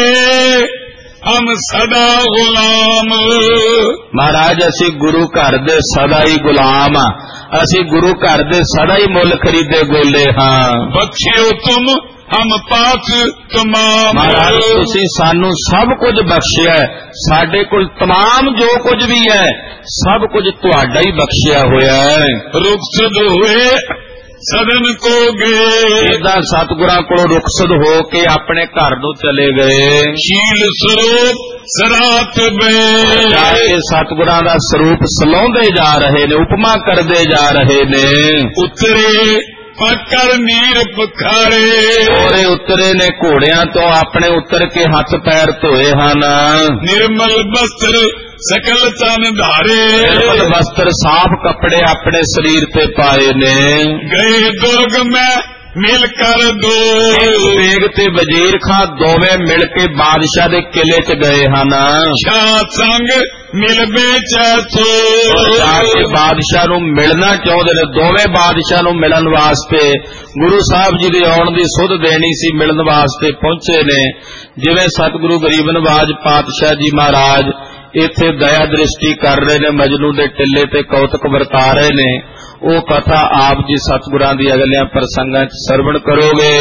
ਹਮ ਸਦਾ ਗੁਲਾਮ। ਮਹਾਰਾਜ ਅਸੀਂ ਗੁਰੂ ਘਰ ਦੇ ਸਦਾ ਹੀ ਗੁਲਾਮ ਹਾਂ, ਅਸੀਂ ਗੁਰੂ ਘਰ ਦੇ ਸਦਾ ਹੀ ਮੁੱਲ ਖਰੀਦੇ ਗੋਲੇ ਹਾਂ। ਬਖਸ਼ਿਓ ਤੁਮ ਹਮ ਪਾਸ ਤਮਾਮ, ਮਹਾਰਾਜ ਤੁਸੀਂ ਸਾਨੂੰ ਸਭ ਕੁਝ ਬਖਸ਼ਿਆ, ਸਾਡੇ ਕੋਲ ਤਮਾਮ ਜੋ ਕੁਝ ਵੀ ਹੈ ਸਭ ਕੁਝ ਤੁਹਾਡਾ ਹੀ ਬਖਸ਼ਿਆ ਹੋਇਆ ਹੈ। ਰੁਖਸਤ ਹੋਏ ਸਦਨ ਕੋ ਗਏ, ਇਦਾਂ ਸਤਿਗੁਰਾਂ ਕੋਲੋਂ ਰੁਖਸਤ ਹੋ ਕੇ ਆਪਣੇ ਘਰ ਨੂੰ ਚਲੇ ਗਏ। ਸ਼ੀਲ ਸਰੂਪ ਸਰਾਤ ਬੇ, ਇਹ ਸਤਿਗੁਰਾਂ ਦਾ ਸਰੂਪ ਸਲਾਉਂਦੇ ਜਾ ਰਹੇ ਨੇ, ਉਪਮਾ ਕਰਦੇ ਜਾ ਰਹੇ ਨੇ। ਉਤਰੇ ਪਕਰ ਨੀਰ ਪਖਾਰੇ, ਔਰੇ ਉਤਰੇ ਨੇ ਘੋੜਿਆਂ ਤੋਂ ਆਪਣੇ ਉਤਰ ਕੇ ਹੱਥ ਪੈਰ ਧੋਏ ਹਨ। ਨਿਰਮਲ ਬਸਤਰ ਸਕਲ ਤਨ ਧਾਰੇ, ਨਿਰਮਲ ਵਸਤਰ ਸਾਫ ਕੱਪੜੇ ਆਪਣੇ ਸਰੀਰ ਤੇ ਪਾਏ ਨੇ। ਗਏ ਦੁਰਗ ਮੈਂ ਮਿਲ ਕਰ ਦੋ, ਬੇਗ ਤੇ ਵਜ਼ੀਰ ਖਾਂ ਦੋਵੇਂ ਮਿਲ ਕੇ ਬਾਦਸ਼ਾਹ ਦੇ ਕਿਲੇ 'ਚ ਗਏ ਹਨ। ਸ਼ਾਹ ਸੰਗ ਮਿਲ ਬੇਚੈ ਸੋ, ਜਾ ਕੇ ਬਾਦਸ਼ਾਹ ਨੂੰ ਮਿਲਣਾ ਚਾਹੁੰਦੇ ਨੇ। ਦੋਵੇਂ ਬਾਦਸ਼ਾਹ ਨੂੰ ਮਿਲਣ ਵਾਸਤੇ ਗੁਰੂ ਸਾਹਿਬ ਜੀ ਦੇ ਆਉਣ ਦੀ ਸੁਧ ਦੇਣੀ ਸੀ, ਮਿਲਣ ਵਾਸਤੇ ਪਹੁੰਚੇ ਨੇ। ਜਿਵੇਂ ਸਤਿਗੁਰੂ ਗਰੀਬ ਨਵਾਜ ਪਾਤਸ਼ਾਹ ਜੀ ਮਹਾਰਾਜ ਇੱਥੇ ਦਇਆ ਦ੍ਰਿਸ਼ਟੀ ਕਰ ਰਹੇ ਨੇ, ਮਜਨੂ ਦੇ ਟਿੱਲੇ ਤੇ ਕੌਤਕ ਵਰਤਾ ਰਹੇ ਨੇ, ਉਹ ਕਥਾ ਆਪ ਜੀ ਸਤਿਗੁਰਾਂ ਦੀ ਅਗਲਿਆਂ ਪ੍ਰਸੰਗਾਂ 'ਚ ਸਰਵਣ ਕਰੋਗੇ।